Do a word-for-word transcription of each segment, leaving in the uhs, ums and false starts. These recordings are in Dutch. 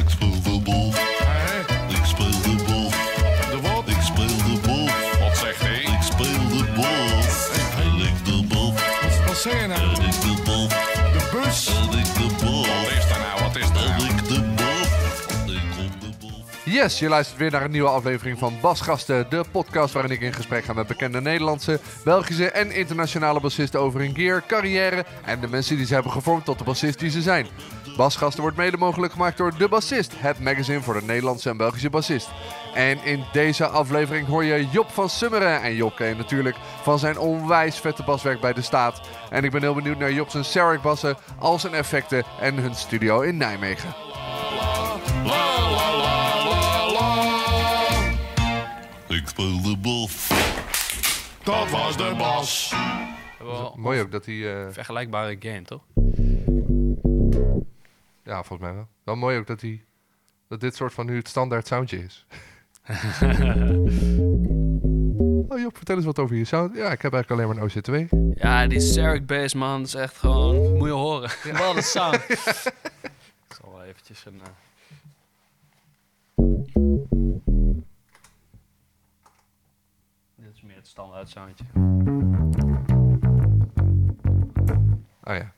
Ik speel de bal. Hé? Ik speel de bal. De wat? Ik speel de bal. Wat zegt hij? Ik speel de bal. En ik de bal. Wat, wat zeg je nou? En ik de bal. De bus? En ik de bal. Wat is dat nou? Wat is dat En nou? ik de bal. Ik kom de bal. Yes, je luistert weer naar een nieuwe aflevering van Basgasten, de podcast waarin ik in gesprek ga met bekende Nederlandse, Belgische en internationale bassisten over hun gear, carrière en de mensen die ze hebben gevormd tot de bassist die ze zijn. Basgasten wordt mede mogelijk gemaakt door De Bassist, het magazine voor de Nederlandse en Belgische bassist. En in deze aflevering hoor je Job van Summeren. En Job ken je natuurlijk van zijn onwijs vette baswerk bij De Staat. En ik ben heel benieuwd naar Job zijn Sarek bassen, al zijn effecten en hun studio in Nijmegen. La la la la la. Ik speel de bal. Dat was de bas. Wel Mooi ook dat hij... Uh, vergelijkbare game, toch? ja, volgens mij wel. Wel mooi ook dat hij... Dat dit soort van nu het standaard soundje is. Oh Job, vertel eens wat over je sound. Ja, ik heb eigenlijk alleen maar een O C twee. Ja, die Sarek bass, man, dat is echt gewoon... Moet je horen. Wat een sound. Ik zal wel eventjes een... Uh... Dit is meer het standaard soundje. Oh ja.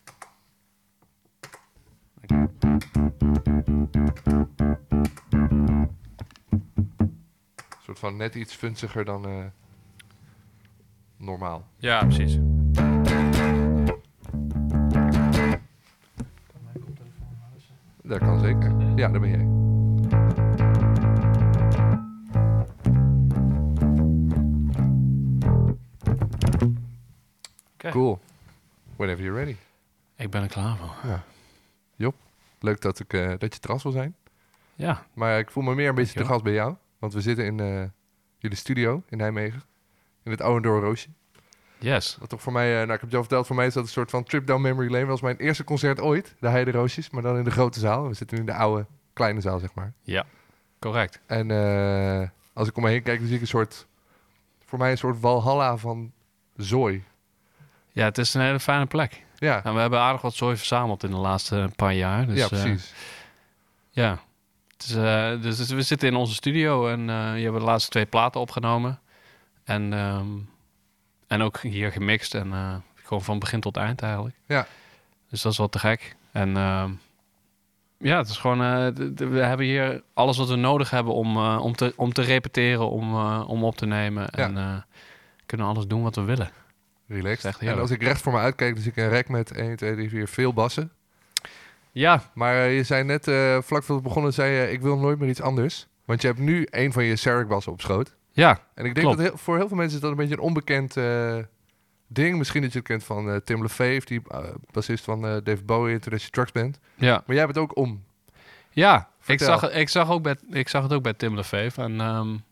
Een soort van net iets funziger dan uh, normaal. Ja, precies. Dat kan zeker. Ja, daar ben jij. Okay. Cool. Whenever you're ready. Ik ben er klaar voor. Ja. Job, leuk dat, ik, uh, dat je trouwens wil zijn. Ja. Maar ik voel me meer een beetje te Dankjewel. gast bij jou. Want we zitten in uh, jullie studio in Nijmegen. In het oude Door Roosje. Yes. Wat toch voor mij, uh, nou ik heb het al verteld, voor mij is dat een soort van trip down memory lane. Dat was mijn eerste concert ooit, de Heide Roosjes. Maar dan in de grote zaal. We zitten nu in de oude, kleine zaal, zeg maar. Ja, correct. En uh, als ik om me heen kijk, dan zie ik een soort... Voor mij een soort walhalla van zooi. Ja, het is een hele fijne plek. Ja, En we hebben aardig wat zooi verzameld in de laatste paar jaar. Dus, ja uh, precies. ja. Het is, uh, dus, dus we zitten in onze studio en uh, je hebt de laatste twee platen opgenomen. En, um, en ook hier gemixt en uh, gewoon van begin tot eind eigenlijk. Ja. Dus dat is wel te gek. En uh, ja, het is gewoon... Uh, d- d- we hebben hier alles wat we nodig hebben om, uh, om, te, om te repeteren, om, uh, om op te nemen. Ja. En uh, kunnen alles doen wat we willen. Relaxed. Echt En heerlijk. als ik recht voor me uitkijk, dan zie ik een rek met één, twee, drie, vier, veel bassen. Ja, Maar uh, je zei net, uh, vlak voor het begonnen, zei je, ik wil nooit meer iets anders. Want je hebt nu een van je Sarek bassen op schoot. ja. En ik denk Klopt. dat heel, voor heel veel mensen is dat een beetje een onbekend uh, ding. Misschien dat je het kent van uh, Tim LaFave, die uh, bassist van uh, David Bowie en Tedeschi Trucks Band. Ja. Maar jij hebt het ook om. Ja, ik Vertel. zag, het- ik, zag ook bij, ik zag het ook bij Tim LaFave. En, um,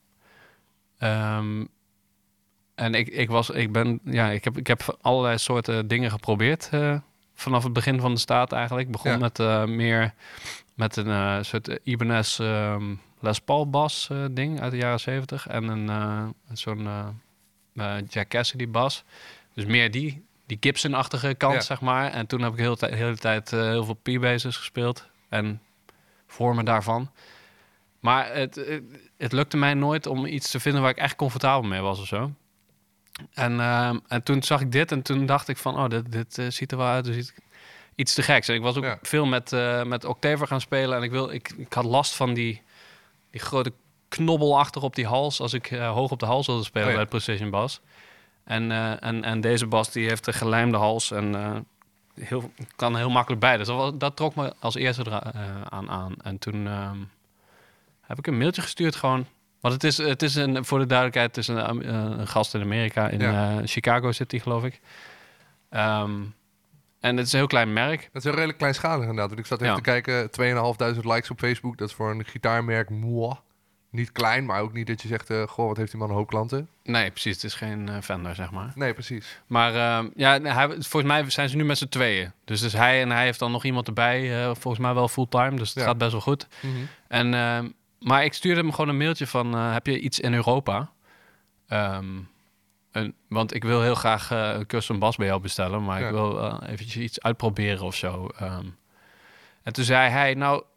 um, en ik, ik, was, ik, ben, ja, ik, heb, ik heb allerlei soorten dingen geprobeerd. Uh, vanaf het begin van de staat eigenlijk. Ik begon Ja. met uh, meer met een uh, soort Ibanez um, Les Paul bas uh, ding uit de jaren zeventig. En een uh, zo'n uh, uh, Jack Cassidy bas. Dus meer die, die Gibson-achtige kant, Ja. zeg maar. En toen heb ik de hele, tij- hele tijd uh, heel veel P-basses gespeeld. En vormen daarvan. Maar het, het, het lukte mij nooit om iets te vinden waar ik echt comfortabel mee was of zo. En, uh, en toen zag ik dit en toen dacht ik van, oh, dit, dit uh, ziet er wel uit. Dus iets, iets te geks. En ik was ook Ja. veel met, uh, met Octaver gaan spelen. En ik, wil, ik, ik had last van die, die grote knobbel achter op die hals. Als ik uh, hoog op de hals wilde spelen Oh ja. bij de Precision Bass. En, uh, en, en deze bas die heeft een gelijmde hals en uh, heel, kan heel makkelijk bij. Dus dat, was- dat trok me als eerste dra- uh, aan aan. En toen um, heb ik een mailtje gestuurd gewoon. Want het is, het is een, voor de duidelijkheid, het is een, uh, een gast in Amerika. In Ja. uh, Chicago zit hij, geloof ik. Um, en het is een heel klein merk. Dat is heel redelijk kleinschalig inderdaad. Want ik zat even Ja. te kijken, tweeduizend likes op Facebook. Dat is voor een gitaarmerk, moi. Niet klein, maar ook niet dat je zegt, uh, goh, wat heeft die man een hoop klanten. Nee, precies. Het is geen uh, Fender, zeg maar. Nee, precies. Maar um, ja, nee, hij, volgens mij zijn ze nu met z'n tweeën. Dus, dus hij en hij heeft dan nog iemand erbij. Uh, volgens mij wel fulltime, dus het Ja. gaat best wel goed. Mm-hmm. En, um, maar ik stuurde hem gewoon een mailtje van... Uh, heb je iets in Europa? Um, een, want ik wil heel graag uh, een custom bas bij jou bestellen... maar Ja. ik wil uh, eventjes iets uitproberen of zo. Um, en toen zei hij... nou,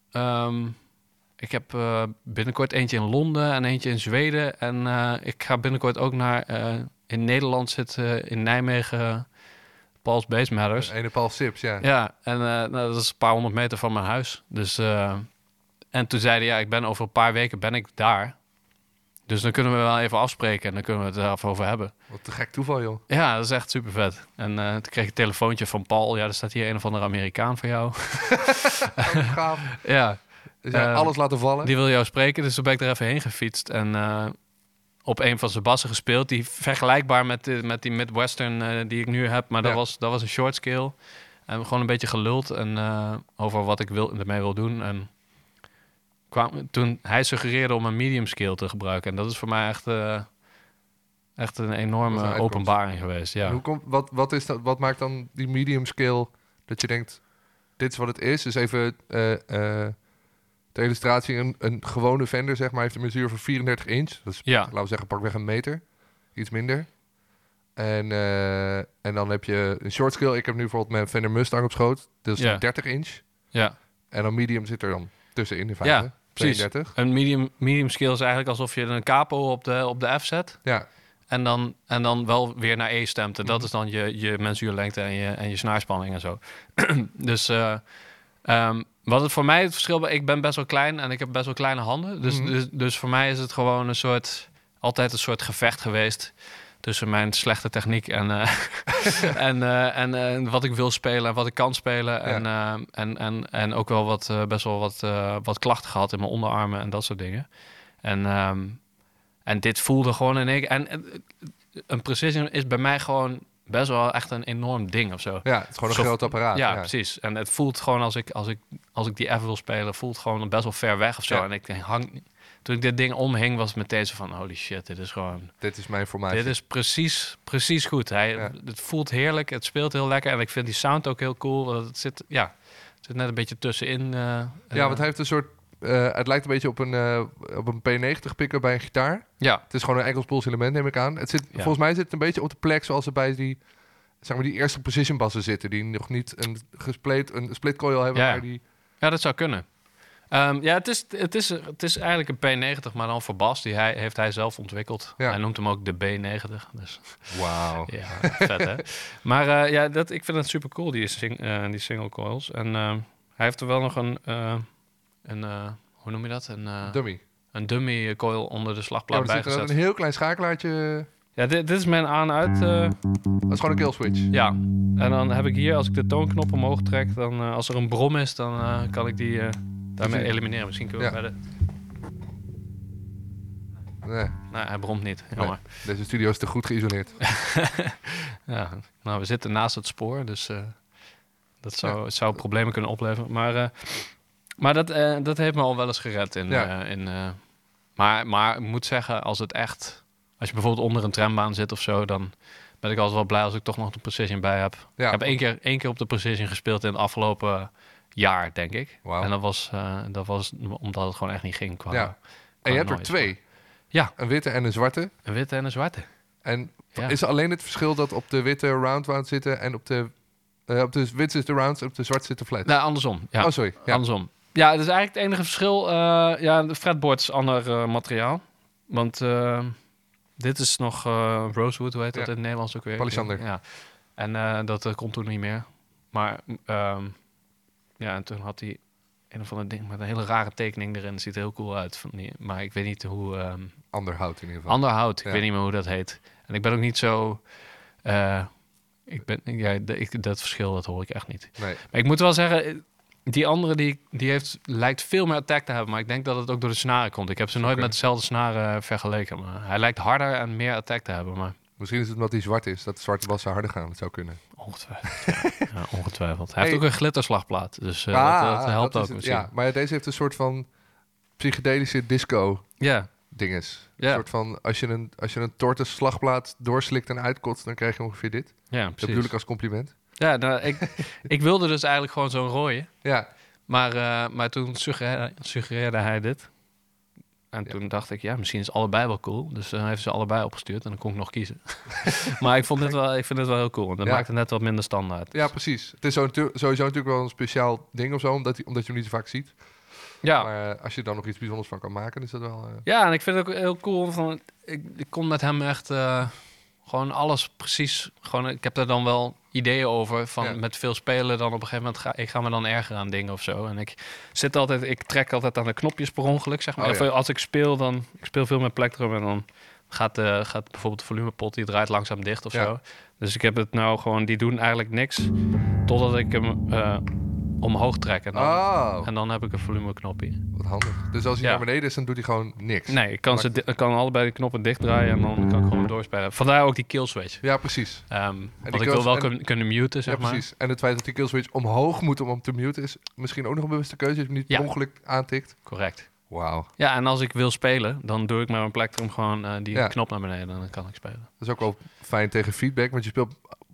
ehm, ik heb uh, binnenkort eentje in Londen en eentje in Zweden. En uh, ik ga binnenkort ook naar... Uh, in Nederland zit uh, in Nijmegen Paul's Base Matters. Ene Paul Sips, ja. Ja, en uh, nou, dat is een paar honderd meter van mijn huis. Dus, uh, en toen zeiden ja, ik ben over een paar weken ben ik daar. Dus dan kunnen we wel even afspreken en dan kunnen we het er even over hebben. Wat een gek toeval, joh. Ja, dat is echt super vet. En uh, toen kreeg ik een telefoontje van Paul. Ja, er staat hier een of andere Amerikaan voor jou. Gaaf. Ja. Dus ja, Uh, alles laten vallen. Die wil jou spreken, dus toen ben ik er even heen gefietst. En uh, op een van zijn bassen gespeeld. Die vergelijkbaar met, de, met die Midwestern uh, die ik nu heb. Maar dat, Ja. was, dat was een short scale. En gewoon een beetje geluld en, uh, over wat ik wil, ermee wil doen. En kwam, toen hij suggereerde om een medium scale te gebruiken. En dat is voor mij echt, uh, echt een Dat enorme is een uitkomst. openbaring geweest. Ja. Hoe komt, wat, wat, is dat, wat maakt dan die medium scale dat je denkt, dit is wat het is? Dus even uh, uh, de illustratie, een, een gewone Fender zeg maar heeft een mensuur van vierendertig inch. Dat is, Ja. laten we zeggen, pakweg een meter. Iets minder. En, uh, en dan heb je een short scale. Ik heb nu bijvoorbeeld mijn Fender Mustang op schoot. Dat is Ja. dertig inch. Ja. En dan medium zit er dan tussenin in feite. Ja, precies. tweeëndertig. Een medium, medium scale is eigenlijk alsof je een capo op de, op de F zet. Ja, En dan, en dan wel weer naar E stemt. En dat Mhm. is dan je, je mensuurlengte en je, en je snaarspanning en zo. dus uh, um, wat het voor mij het verschil... Ik ben best wel klein en ik heb best wel kleine handen. Dus, Mhm. dus, dus voor mij is het gewoon een soort... Altijd een soort gevecht geweest... tussen mijn slechte techniek en, uh, en, uh, en uh, wat ik wil spelen en wat ik kan spelen. En, uh, en, en, en ook wel wat, uh, best wel wat, uh, wat klachten gehad in mijn onderarmen en dat soort dingen. En, um, en dit voelde gewoon in één keer... En, en een precision is bij mij gewoon best wel echt een enorm ding of zo. ja, het is gewoon een Zo- groot apparaat. Ja, precies. En het voelt gewoon als ik, als ik, als ik die F wil spelen, voelt gewoon best wel ver weg of zo. Ja. En ik denk, hang... Toen ik dit ding omhing, was het meteen zo van... holy shit, dit is gewoon... Dit is mijn formatie. Dit is precies, precies goed. Hij, Ja. Het voelt heerlijk, het speelt heel lekker. En ik vind die sound ook heel cool. want Het zit, ja, het zit net een beetje tussenin. Uh, Ja, uh, want hij heeft een soort... Uh, het lijkt een beetje op een, uh, op een P negentig pick-up bij een gitaar. Ja, Het is gewoon een Engels Pools element, neem ik aan. Het zit, Ja. Volgens mij zit het een beetje op de plek zoals het bij die, zeg maar, die eerste precision bassen zitten. Die nog niet een gesplit, een split coil hebben. Ja. Maar die, ja, dat zou kunnen. Um, ja, het is, het, is, het is eigenlijk een P negentig, maar dan voor bas. Die hij, heeft hij zelf ontwikkeld. Ja. Hij noemt hem ook de B negentig. Dus wauw. ja, vet hè. Maar uh, ja, dat, ik vind het super cool, die, sing, uh, die single coils. En uh, hij heeft er wel nog een, uh, een uh, hoe noem je dat? Een, uh, Dummy. een dummy coil onder de Ja, slagplaat maar er zit er bijgezet. een heel klein schakelaartje. Ja, dit, dit is mijn aan-uit. Uh, Dat is gewoon een kill switch. ja, en dan heb ik hier, als ik de toonknop omhoog trek, dan uh, als er een brom is, dan uh, kan ik die uh, daarmee Precies. elimineren. Misschien kunnen we Ja. verder. Nee, Nee, hij bromt niet. nee, Jammer. deze studio is te goed geïsoleerd. Ja, nou, we zitten naast het spoor, dus uh, dat zou, Ja. het zou problemen kunnen opleveren. Maar, uh, maar dat, uh, dat heeft me al wel eens gered. In, Ja. uh, in, uh, maar, maar ik moet zeggen, als het echt... Als je bijvoorbeeld onder een trambaan zit of zo, dan ben ik altijd wel blij als ik toch nog de Precision bij heb. Ja. Ik heb één keer, één keer op de Precision gespeeld in het afgelopen jaar, denk ik. Wauw. En dat was, uh, dat was omdat het gewoon echt niet ging qua... Ja. qua En je hebt er noise. twee. Ja. Een witte en een zwarte. Een witte en een zwarte. En Ja. is er alleen het verschil dat op de witte round wound zitten en op de... Uh, op de witte zit de rounds en op de zwarte zit de flat. Nou, andersom. Ja. Oh, sorry. Ja. Andersom. Ja, het is eigenlijk het enige verschil. Uh, ja, de fretboard is ander uh, materiaal. Want uh, dit is nog uh, rosewood, hoe heet dat Ja. in het Nederlands ook weer? Palisander. Ja. En uh, dat uh, komt toen niet meer. Maar um, ja, en toen had hij een of ander ding met een hele rare tekening erin. Het ziet er heel cool uit. Van die, maar ik weet niet hoe... Um, Ander hout in ieder geval. ander hout, ik Ja. weet niet meer hoe dat heet. En ik ben ook niet zo... Uh, ik ben, ja, de, ik, dat verschil, dat hoor ik echt niet. Nee. Maar ik moet wel zeggen, die andere die, die heeft, lijkt veel meer attack te hebben. Maar ik denk dat het ook door de snaren komt. Ik heb ze nooit Oké. met dezelfde snaren uh, vergeleken. Maar hij lijkt harder en meer attack te hebben. Maar Misschien is het omdat hij zwart is, dat de zwarte bassen harder gaan. Dat zou kunnen. ongetwijfeld. ja, ja, ongetwijfeld. Hij Hey. heeft ook een glitterslagplaat. Dus uh, Ah, dat, dat helpt is ook het. misschien. Ja, maar deze heeft een soort van psychedelische disco Ja, dinges. Ja. Een soort van, als je een, als je een tortoise slagplaat doorslikt en uitkotst, dan krijg je ongeveer dit. ja, Dat precies. bedoel ik als compliment. Ja, nou, ik, ik wilde dus eigenlijk gewoon zo'n rooie. Ja, Maar, uh, maar toen suggereerde, suggereerde hij dit. En Ja. toen dacht ik, ja, misschien is allebei wel cool. Dus dan heeft ze allebei opgestuurd en dan kon ik nog kiezen. maar ik, vond dit wel, ik vind het wel heel cool. En dat Ja. maakt het net wat minder standaard. ja precies. Het is zo, sowieso natuurlijk wel een speciaal ding of zo, omdat, hij, omdat je hem niet zo vaak ziet. Ja. Maar uh, als je er dan nog iets bijzonders van kan maken, is dat wel... Uh... Ja, en ik vind het ook heel cool. Van, ik, ik kon met hem echt uh, gewoon alles precies... Gewoon, ik heb daar dan wel ideeën over. Van Ja. Met veel spelen dan op een gegeven moment... Ga, ik ga me dan erger aan dingen of zo. En ik zit altijd... Ik trek altijd aan de knopjes per ongeluk, zeg maar. Oh, ja. Of, als ik speel, dan... Ik speel veel met Plectrum en dan... Gaat, uh, gaat bijvoorbeeld de volumepot, die draait langzaam dicht of Ja. zo. Dus ik heb het nou gewoon... Die doen eigenlijk niks... Totdat ik hem uh, omhoog trek. En dan, Oh, en dan heb ik een volumeknopje. wat handig. Dus als hij Ja. naar beneden is, dan doet hij gewoon niks. Nee, ik kan, Maar- ze, di- ik kan allebei de knoppen dichtdraaien en dan kan ik gewoon doorspelen. Vandaar ook die kill switch. Ja, precies. Um, want die ik wil kills- wel en- kun- kunnen muten, zeg Ja, maar. precies. En het feit dat die killswitch omhoog moet om hem te muten... is misschien ook nog een bewuste keuze als je hem niet Ja. per ongeluk aantikt. Correct. Wauw. Ja, en als ik wil spelen, dan doe ik met mijn Plectrum gewoon uh, die Ja. knop naar beneden en dan kan ik spelen. Dat is ook wel fijn tegen feedback, want je speelt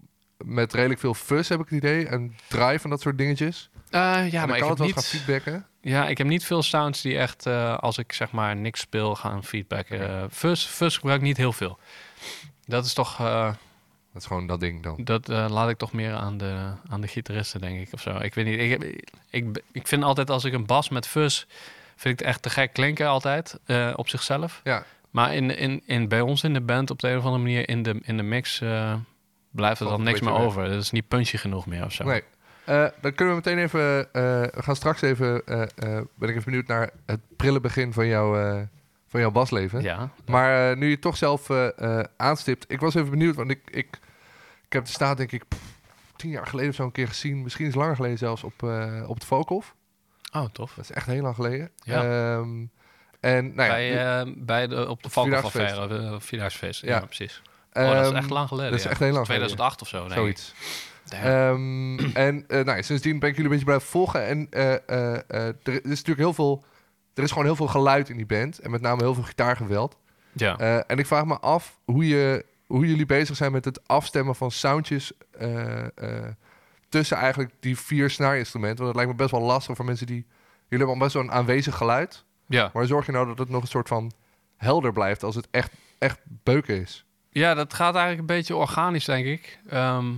met redelijk veel fuzz, heb ik het idee. En drive en dat soort dingetjes. Uh, ja, en dan maar ik kan heb, het wel eens niet, gaan feedbacken. ja, ik heb niet veel sounds die echt, uh, als ik zeg maar niks speel, gaan feedbacken. Uh, fuzz, fuzz gebruik ik niet heel veel. Dat is toch... Uh, Dat is gewoon dat ding dan. Dat uh, laat ik toch meer aan de, aan de gitaristen, denk ik, of zo. Ik weet niet. Ik, heb, ik, ik vind altijd als ik een bas met fuzz... vind ik het echt te gek klinken altijd, uh, op zichzelf. Ja. Maar in, in, in, bij ons in de band, op de een of andere manier... in de, in de mix uh, blijft er Valt dan een niks meer beetje over. Dat is niet punchy genoeg meer of zo. Nee. Uh, dan kunnen we meteen even... Uh, we gaan straks even... Uh, uh, ben ik even benieuwd naar het prille begin van, jou, uh, van jouw basleven. Ja. Maar uh, nu je het toch zelf uh, uh, aanstipt... Ik was even benieuwd, want ik... ik Ik heb de staat denk ik pff, tien jaar geleden of zo een keer gezien. Misschien is langer geleden zelfs op, uh, op het Volkhof. Oh, tof. Dat is echt heel lang geleden. Ja. Um, en, nou ja, bij, uh, bij de, op de Valkenaffaire, uh, Vierdagsfeest. Ja. Ja. ja, precies. Oh, dat is um, echt lang geleden. Dat is ja. echt heel lang tweeduizend acht of zo, denk zoiets. ik. Damn. Um, en uh, nou, ja, sindsdien ben ik jullie een beetje blijven volgen. En uh, uh, uh, er is natuurlijk heel veel... Er is gewoon heel veel geluid in die band. En met name heel veel gitaargeweld. Ja. Uh, en ik vraag me af hoe, je, hoe jullie bezig zijn met het afstemmen van soundjes... Uh, uh, tussen eigenlijk die vier snaarinstrumenten. Want het lijkt me best wel lastig voor mensen die... Jullie hebben al best wel een aanwezig geluid. ja. Maar zorg je nou dat het nog een soort van helder blijft... als het echt, echt beuken is? Ja, dat gaat eigenlijk een beetje organisch, denk ik. Um,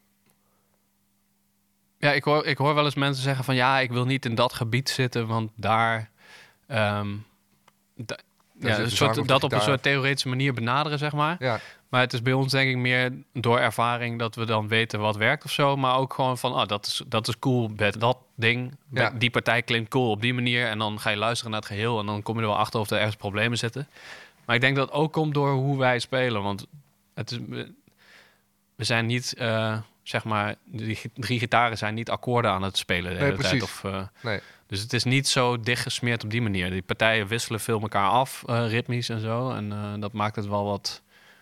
ja, ik hoor, ik hoor wel eens mensen zeggen van... ja, ik wil niet in dat gebied zitten, want daar... Um, da, ja, zit een de soort, zang of de dat op een gitaar. soort theoretische manier benaderen, zeg maar. Ja, Maar het is bij ons denk ik meer door ervaring... dat we dan weten wat werkt of zo. Maar ook gewoon van, oh, dat is, dat is cool met dat ding. Ja. Die partij klinkt cool op die manier. En dan ga je luisteren naar het geheel... en dan kom je er wel achter of er ergens problemen zitten. Maar ik denk dat het ook komt door hoe wij spelen. Want het is, we zijn niet, uh, zeg maar... die drie gitaren zijn niet akkoorden aan het spelen de Nee, hele tijd. precies. Of, uh, nee. dus het is niet zo dichtgesmeerd op die manier. Die partijen wisselen veel elkaar af, uh, ritmisch en zo. En uh, dat maakt het wel wat...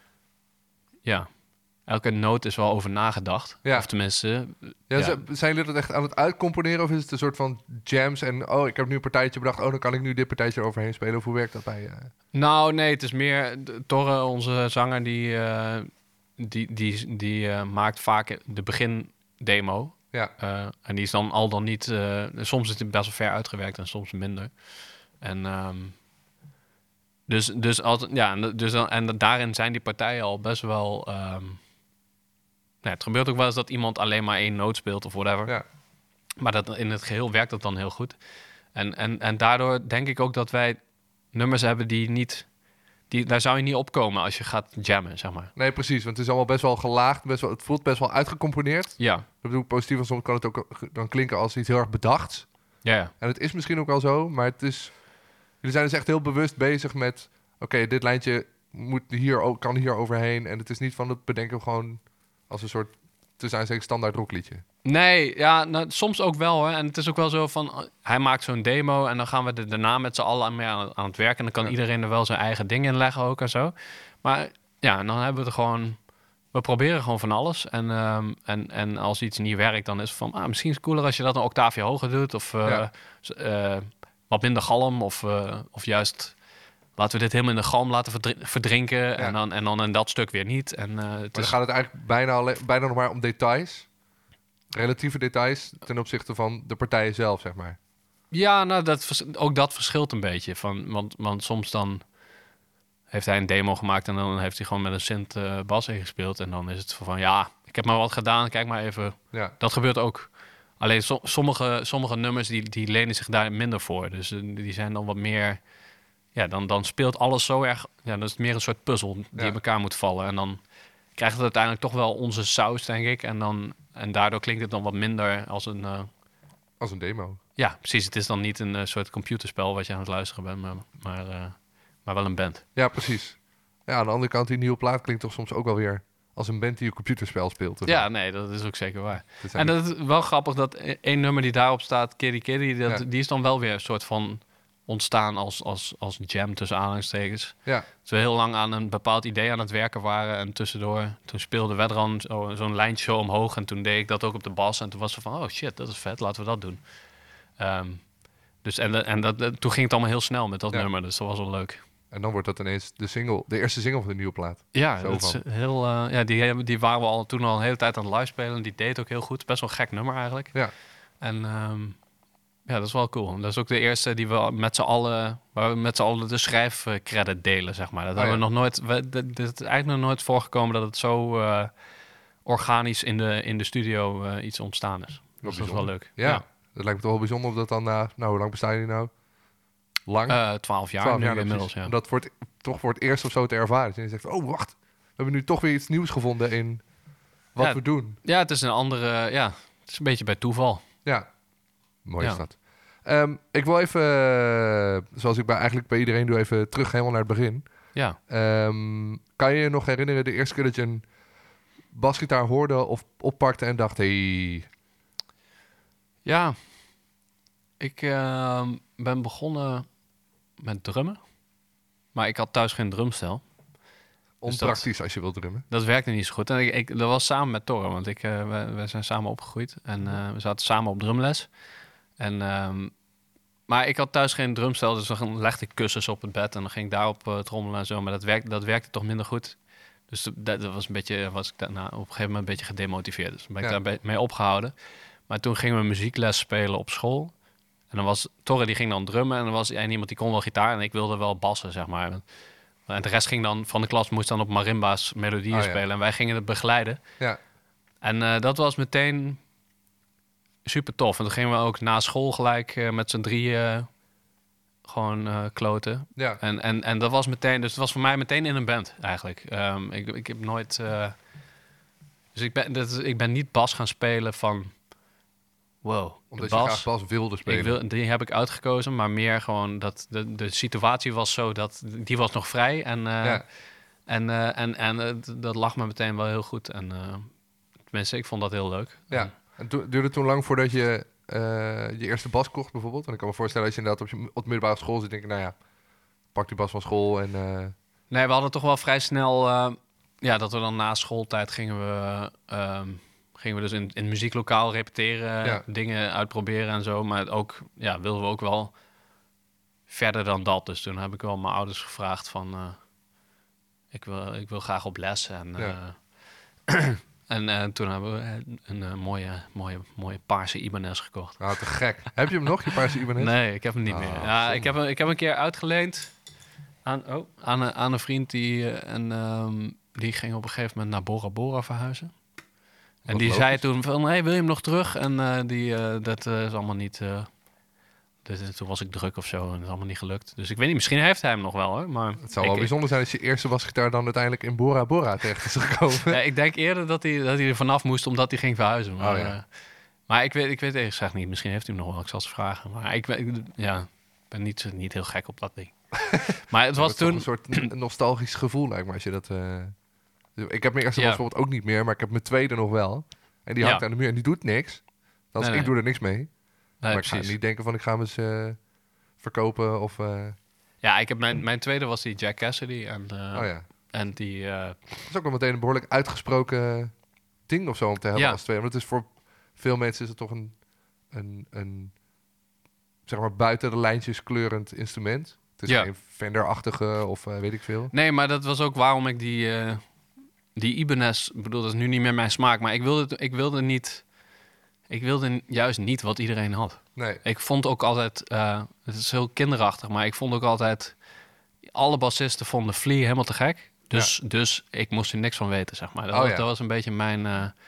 Ja, elke noot is wel over nagedacht. Ja. Of tenminste... Ja, ja. z- Zijn jullie dat echt aan het uitcomponeren? Of is het een soort van jams en... oh, ik heb nu een partijtje bedacht... oh, dan kan ik nu dit partijtje eroverheen spelen? Of hoe werkt dat bij je? Nou, nee, het is meer... de- Torre, onze zanger, die, uh, die, die, die uh, maakt vaak de begindemo. Ja, Uh, en die is dan al dan niet... Uh, soms is het best wel ver uitgewerkt en soms minder. En... Um, Dus, dus, altijd, ja, dus dan, en daarin zijn die partijen al best wel... Um, nee, het gebeurt ook wel eens dat iemand alleen maar één noot speelt of whatever. ja. Maar dat, in het geheel werkt dat dan heel goed. En, en, en daardoor denk ik ook dat wij nummers hebben die niet... Die, daar zou je niet opkomen als je gaat jammen, zeg maar. Nee, precies. Want het is allemaal best wel gelaagd. Best wel, het voelt best wel uitgecomponeerd. Ja, Dat bedoel ik positief, want soms kan het ook dan klinken als iets heel erg bedachts. ja, ja. En het is misschien ook wel zo, maar het is... Jullie zijn dus echt heel bewust bezig met... Oké, okay, dit lijntje moet hier, o- kan hier overheen. En het is niet van het bedenken gewoon als een soort... tussen aanstekens standaard rockliedje. Nee, ja, nou, soms ook wel hoor. En het is ook wel zo van, uh, hij maakt zo'n demo en dan gaan we er daarna met z'n allen mee aan, aan het werk. En dan kan Ja. iedereen er wel zijn eigen ding in leggen ook en zo. Maar ja, en dan hebben we er gewoon, we proberen gewoon van alles. En, um, en, en als iets niet werkt, dan is het van, ah, misschien is het cooler als je dat een octaafje hoger doet. Of uh, Ja. z- uh, wat minder galm. Of, uh, of juist, laten we dit helemaal in de galm laten verdr- verdrinken. Ja. En, dan, en dan in dat stuk weer niet. En, uh, het Maar dan is, gaat het eigenlijk bijna, alle- bijna nog maar om details. Relatieve details ten opzichte van de partijen zelf, zeg maar. Ja, nou, dat, vers- ook dat verschilt een beetje. Van, want, want soms dan heeft hij een demo gemaakt... en dan heeft hij gewoon met een synth uh, bas ingespeeld. En dan is het van, ja, ik heb maar wat gedaan, kijk maar even. Ja, Dat gebeurt ook. Alleen so- sommige, sommige nummers die, die lenen zich daar minder voor. Dus uh, die zijn dan wat meer... Ja, dan, dan speelt alles zo erg... Ja, dan is het meer een soort puzzel die Ja. in elkaar moet vallen. En dan krijgt het uiteindelijk toch wel onze saus, denk ik. En, dan, en daardoor klinkt het dan wat minder als een... Uh, Als een demo. ja, precies. Het is dan niet een uh, soort computerspel wat je aan het luisteren bent, maar, maar, uh, maar wel een band. Ja, precies. Ja, aan de andere kant, die nieuwe plaat klinkt toch soms ook wel weer als een band die een computerspel speelt. Dus Ja, nee, dat is ook zeker waar. het zijn En dat is wel grappig dat één nummer die daarop staat, Kitty Kitty, dat, Ja. die is dan wel weer een soort van ontstaan als, als, als jam tussen aanhalingstekens. Ja, Dat we heel lang aan een bepaald idee aan het werken waren en tussendoor, toen speelde Wedran zo, zo'n lijntje zo omhoog en toen deed ik dat ook op de bas en toen was ze van, oh shit, dat is vet, laten we dat doen. Um, dus en en dat, toen ging het allemaal heel snel met dat Ja. nummer, dus dat was wel leuk. en dan wordt dat ineens de single, de eerste single van de nieuwe plaat. Ja, Zo dat is van. heel, uh, ja die, die waren we al toen al een hele tijd aan het live spelen. Die deed ook heel goed. Best wel een gek nummer eigenlijk. Ja. En um, ja, dat is wel cool. Dat is ook de eerste die we met z'n allen, waar we met z'n allen de schrijfcredit delen, zeg maar. Dat Oh, hebben ja. we nog nooit, we, dit dit is eigenlijk nog nooit voorgekomen dat het zo uh, organisch in de, in de studio uh, iets ontstaan is. Dus dat is wel leuk. Ja, dat lijkt me toch wel bijzonder of dat dan na, nou, hoe lang bestaan jullie nou? Lang? Uh, twaalf jaar Twaalf nu jaar inmiddels, precies. ja. Om dat voor het, toch voor het eerst of zo te ervaren. En je zegt, oh wacht, we hebben nu toch weer iets nieuws gevonden in wat Ja. we doen. Ja, het is een andere, ja, het is een beetje bij toeval. Ja, mooi is Ja. dat. Um, ik wil even, uh, zoals ik bij, eigenlijk bij iedereen doe, even terug helemaal naar het begin. Ja. Um, kan je je nog herinneren de eerste keer dat je een basgitaar hoorde of oppakte en dacht, hey, Ja, ik uh, ben begonnen met drummen. Maar ik had thuis geen drumstel. onpraktisch als je wilt drummen. Dat werkte niet zo goed. En ik, ik, dat was samen met Torre, want ik, uh, we, we zijn samen opgegroeid. En uh, we zaten samen op drumles. En, um, maar ik had thuis geen drumstel, dus dan legde ik kussens op het bed en dan ging ik daarop uh, trommelen en zo. Maar dat, werk, dat werkte toch minder goed. Dus dat, dat was een beetje, was ik daarna op een gegeven moment een beetje gedemotiveerd. Dus ben ik Ja. daar mee opgehouden. Maar toen gingen we muziekles spelen op school. En dan was Torre, die ging dan drummen. En dan was er iemand die kon wel gitaar. En ik wilde wel bassen, zeg maar. En de rest ging dan van de klas, moest dan op marimba's melodieën Oh, ja. spelen. En wij gingen het begeleiden. Ja, En uh, dat was meteen super tof. En toen gingen we ook na school gelijk uh, met z'n drieën gewoon uh, kloten. ja. En, en, en dat was meteen, dus het was voor mij meteen in een band eigenlijk. Um, ik, ik heb nooit. Uh, dus ik ben, dat, is- ik ben niet bas gaan spelen van. Wow, Omdat de je bas. graag bas wilde spelen. Ik wil, die heb ik uitgekozen, maar meer gewoon dat de, de situatie was zo dat die was nog vrij. En, uh, Ja. en, uh, en, en uh, d- dat lag me meteen wel heel goed. En uh, tenminste, ik vond dat heel leuk. Ja, en toen duurde het toen lang voordat je uh, je eerste bas kocht bijvoorbeeld? En ik kan me voorstellen als je inderdaad op, je, op de middelbare school zit, denk ik, nou ja, pak die bas van school en... Uh, Nee, we hadden toch wel vrij snel... Uh, ja, dat we dan na schooltijd gingen we... Um, gingen we dus in, in het muzieklokaal repeteren, Ja. dingen uitproberen en zo. Maar ook, ja, wilden we ook wel verder dan dat. Dus toen heb ik wel mijn ouders gevraagd van... Uh, ik, wil, ik wil graag op les. En, uh, Ja. en uh, toen hebben we een, een, een mooie, mooie, mooie paarse Ibanez gekocht. nou, te gek. Heb je hem nog, je paarse Ibanez? Nee, ik heb hem niet Ah, meer. Ja, zonde. ik heb, hem, ik heb hem een keer uitgeleend aan, oh, aan, een, aan een vriend die, uh, en, um, die ging op een gegeven moment naar Bora Bora verhuizen. En Wat die logisch. zei toen van, hey, wil je hem nog terug? En uh, die, uh, dat uh, is allemaal niet... Uh, dus, toen was ik druk of zo en dat is allemaal niet gelukt. Dus ik weet niet, misschien heeft hij hem nog wel hoor. Maar Het zou ik, wel bijzonder zijn als je eerste basgitaar dan uiteindelijk in Bora Bora terecht is gekomen. Ja, ik denk eerder dat hij, dat hij er vanaf moest omdat hij ging verhuizen. Maar, Oh, ja. uh, maar ik weet, ik weet eerlijk gezegd niet. Misschien heeft hij hem nog wel. Ik zal ze vragen. Maar ik, ben- ik ja, ik ben niet, niet heel gek op dat ding. Maar het was Dat is toch toen... een soort n- nostalgisch gevoel, lijkt me, als je dat... Uh... Ik heb mijn eerste Ja. bas bijvoorbeeld ook niet meer, maar ik heb mijn tweede nog wel. En die hangt Ja. aan de muur en die doet niks. Dan Nee, ik nee. doe er niks mee. Nee, maar ik ga precies. niet denken van ik ga hem eens uh, verkopen of... Uh... Ja, ik heb mijn, mijn tweede was die Jack Cassidy. En, uh, Oh ja. en die... Uh, Dat is ook wel meteen een behoorlijk uitgesproken ding of zo om te hebben Ja. als tweede. Want het is voor veel mensen is het toch een, een, een zeg maar buiten de lijntjes kleurend instrument. Het is Ja. geen Fender-achtige of uh, weet ik veel. nee, maar dat was ook waarom ik die... Uh, die Ibanez... Ik bedoel, dat is nu niet meer mijn smaak. Maar ik wilde, ik wilde niet... Ik wilde juist niet wat iedereen had. Nee. Ik vond ook altijd... Uh, het is heel kinderachtig, maar ik vond ook altijd... Alle bassisten vonden Flea helemaal te gek. Dus, dus ik moest er niks van weten, zeg maar. Dat, Oh, was, ja. dat was een beetje mijn... Uh,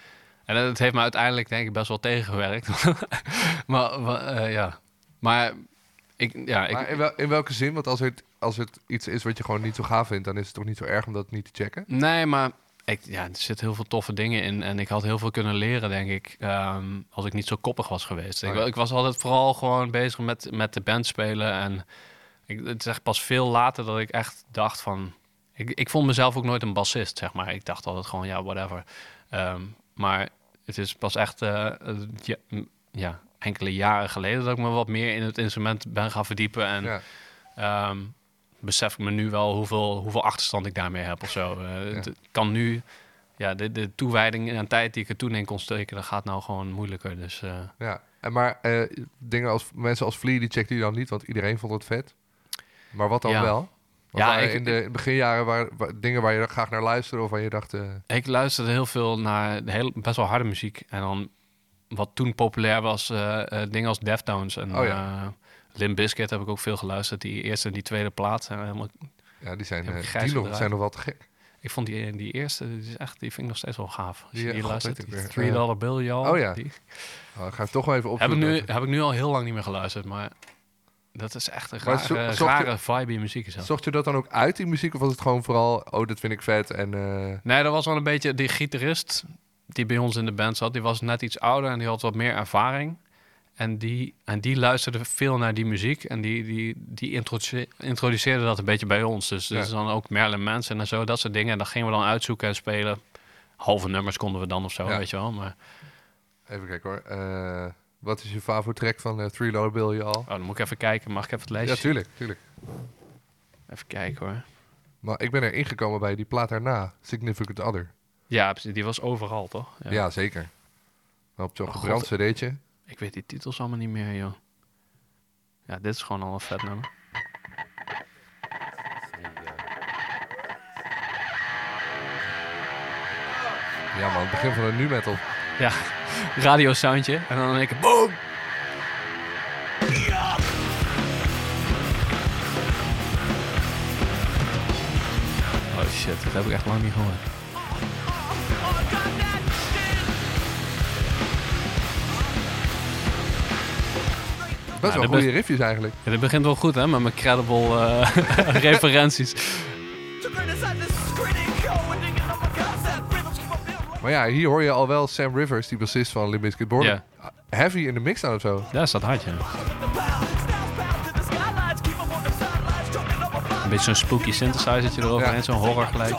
En het heeft me uiteindelijk denk ik best wel tegengewerkt. maar maar, uh, ja, maar ik, ja, ik, Maar in, wel, in welke zin? Want als het, als het iets is wat je gewoon niet zo gaaf vindt, dan is het toch niet zo erg om dat niet te checken? nee, maar ik, ja, er zitten heel veel toffe dingen in en ik had heel veel kunnen leren, denk ik, um, als ik niet zo koppig was geweest. Oh, ik, ja. ik was altijd vooral gewoon bezig met, met de band spelen en ik, het is echt pas veel later dat ik echt dacht van, ik, ik vond mezelf ook nooit een bassist, zeg maar. Ik dacht altijd gewoon, ja, whatever. Um, maar het is pas echt, uh, ja, ja, enkele jaren geleden dat ik me wat meer in het instrument ben gaan verdiepen en Ja. um, besef ik me nu wel hoeveel, hoeveel achterstand ik daarmee heb of zo. Uh, Ja. Het kan nu, ja, de, de toewijding en tijd die ik er toen in kon steken, dat gaat nou gewoon moeilijker. Dus uh, Ja, en maar eh, dingen als mensen als Flea, die checkte je dan niet, want iedereen vond het vet. Maar wat dan Ja. wel? Wat Ja, waren ik- in de in de beginjaren waar, waar- dingen waar je graag naar luisterde of waar je dacht... eh, ik luisterde heel veel naar de heel, best wel harde muziek. En dan wat toen populair was, uh, uh, dingen als Deftones en Oh ja. uh, Limp Bizkit heb ik ook veel geluisterd. Die eerste en die tweede plaat zijn helemaal. ja, die zijn, Heb ik eh, grijs die nog, gedraaid. zijn nog wel te gek. Ik vond die, die eerste, die, is echt, die vind ik nog steeds wel gaaf. Als Die, je eh, die god, luistert, weet ik die weer. three dollar bill, y'all. Oh ja. Die. Oh, ik ga het toch wel even Heb opzoeken. ik, nu, heb ik nu al heel lang niet meer geluisterd, maar dat is echt een Maar rare, zo- zocht je- rare vibe in muziek. Is dat. Zocht je dat dan ook uit, die muziek? Of was het gewoon vooral, oh, dat vind ik vet en... eh, Nee, dat was wel een beetje die gitarist die bij ons in de band zat. Die was net iets ouder en die had wat meer ervaring. En die, en die luisterde veel naar die muziek. En die, die, die introduce- introduceerde dat een beetje bij ons. Dus, dus Ja. dan ook Marilyn Manson en zo, dat soort dingen. En dan gingen we dan uitzoeken en spelen. Halve nummers konden we dan of zo, Ja. weet je wel. Maar Even kijken hoor. Eh, wat is je favoriete track van uh, three dollar bill, je al? oh, dan moet ik even kijken. Mag ik even het lijstje? Ja, tuurlijk, tuurlijk. Even kijken hoor. Maar ik ben er ingekomen bij die plaat daarna, Significant Other. Ja, precies, die was overal, toch? Ja, zeker. Op zo'n Oh, gebrand God. cd'tje. Ik weet die titels allemaal niet meer, joh. Ja, dit is gewoon al een vet nummer. Ja man, het begin van een nu metal. Ja, radiosoundje. En dan in één keer boom! Oh shit, dat heb ik echt lang niet gehoord. Best wel dit goede best- riffjes eigenlijk. Ja, dit begint wel goed, hè, met mijn credible eh, referenties. Maar ja, hier hoor je al wel Sam Rivers, die bassist van Limp Bizkit, behoorlijk heavy in de mix aan of zo. Daar staat hard, ja. Een beetje zo'n spooky synthesizertje eroverheen, Ja. zo'n horror gelijk.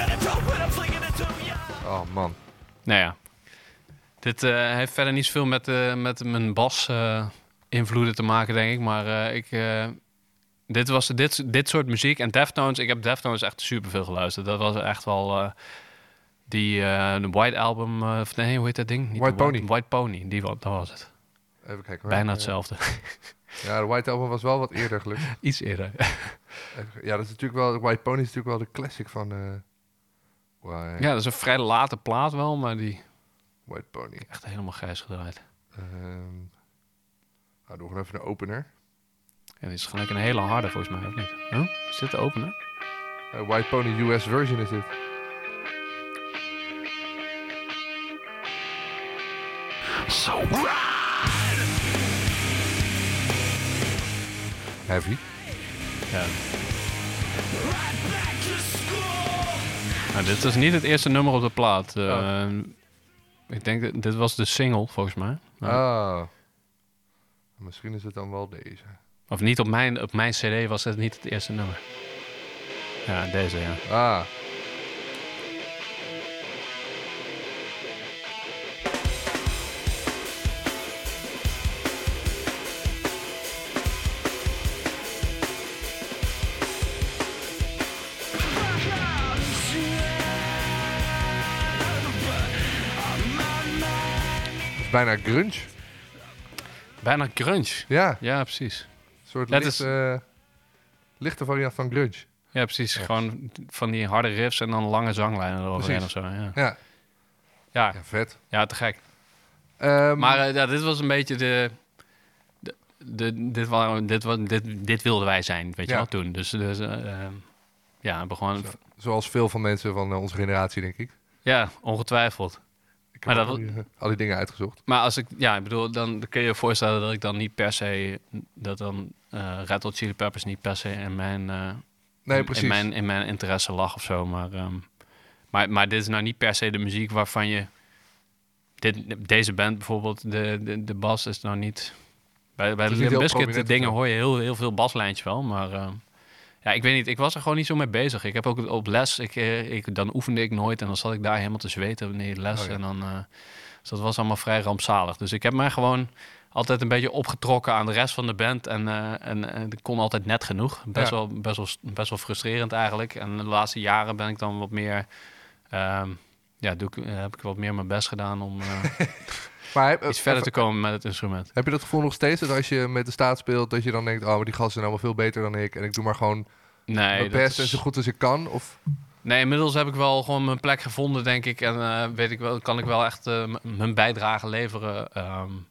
Oh man. Nou ja, dit eh, heeft verder niet zoveel met, eh, met mijn bas eh, invloeden te maken, denk ik. Maar eh, ik, eh, dit was dit, dit soort muziek. En Deftones, ik heb Deftones echt super veel geluisterd. Dat was echt wel eh, die eh, de White Album, eh, of nee, hoe heet dat ding? Niet White de Pony. White Pony, die, wa- dat was het. Even kijken hoor. Bijna Eh, hetzelfde. Ja, de White Album was wel wat eerder gelukkig. Iets eerder. Even- Ja, dat is natuurlijk wel, de White Pony is natuurlijk wel de classic van... eh White, Ja, dat is een vrij late plaat wel, maar die White Pony. echt helemaal grijs gedraaid. Ehm nou, doen we even een opener. En die is gelijk een hele harde volgens mij, of niet? Huh? Is dit de opener? Eh, White Pony U S version is dit. Heavy. Ja. Nou, dit is niet het eerste nummer op de plaat. Uh, Oh. Ik denk dat dit was de single, volgens mij. Ja. Ah. Misschien is het dan wel deze. Of niet op mijn, op mijn cd was het niet het eerste nummer. Ja, deze, ja. Ah. Het is bijna grunge. Bijna grunge. Ja, Ja, precies. een soort Ja, het licht, is- eh, lichte variant van grunge. Ja, precies. Ja. Gewoon van die harde riffs en dan lange zanglijnen eroverheen of Precies. zo. Ja, Ja, ja, ja vet. ja te gek. Ehm, Maar eh, ja, dit was een beetje de... de, de dit, waren, dit, wa- dit, dit wilden wij zijn, weet je Ja. wel, toen. Dus, dus eh, eh, ja, we gewoon... Zo- zoals veel van mensen van eh, onze generatie, denk ik. Ja, ongetwijfeld. Ik heb Maar dat al, die, uh, al die dingen uitgezocht. Maar als ik, ja, ik bedoel, dan kun je je voorstellen dat ik dan niet per se, dat dan uh, Red Hot Chili Peppers niet per se in mijn, uh, Nee, in, precies. in mijn, in mijn interesse lag of zo. Maar, um, maar, maar dit is nou niet per se de muziek waarvan je, dit, deze band bijvoorbeeld, de, de, de bas is nou niet, bij, bij de is niet Limp heel Bizkit prominent dingen of zo. hoor je heel, heel veel baslijntjes wel, maar uh, ja, ik weet niet, ik was er gewoon niet zo mee bezig. Ik heb ook op les, ik, ik, dan oefende ik nooit en dan zat ik daar helemaal te zweten wanneer je les Oh, ja. en dan... Uh, Dus dat was allemaal vrij rampzalig. Dus ik heb mij gewoon altijd een beetje opgetrokken aan de rest van de band. En, uh, en, en ik kon altijd net genoeg. Best, Ja. wel, best, wel, best wel frustrerend eigenlijk. En de laatste jaren ben ik dan wat meer... Um, ja, doe ik, heb ik wat meer mijn best gedaan om uh, Maar heb, iets verder te komen met het instrument. heb je dat gevoel nog steeds dat als je met de staat speelt, dat je dan denkt, oh, maar die gasten zijn allemaal veel beter dan ik en ik doe maar gewoon Nee, mijn dat best en is- zo goed als ik kan? Of Nee, inmiddels heb ik wel gewoon mijn plek gevonden, denk ik. En uh, weet ik wel, kan ik wel echt uh, m- mijn bijdrage leveren. Um,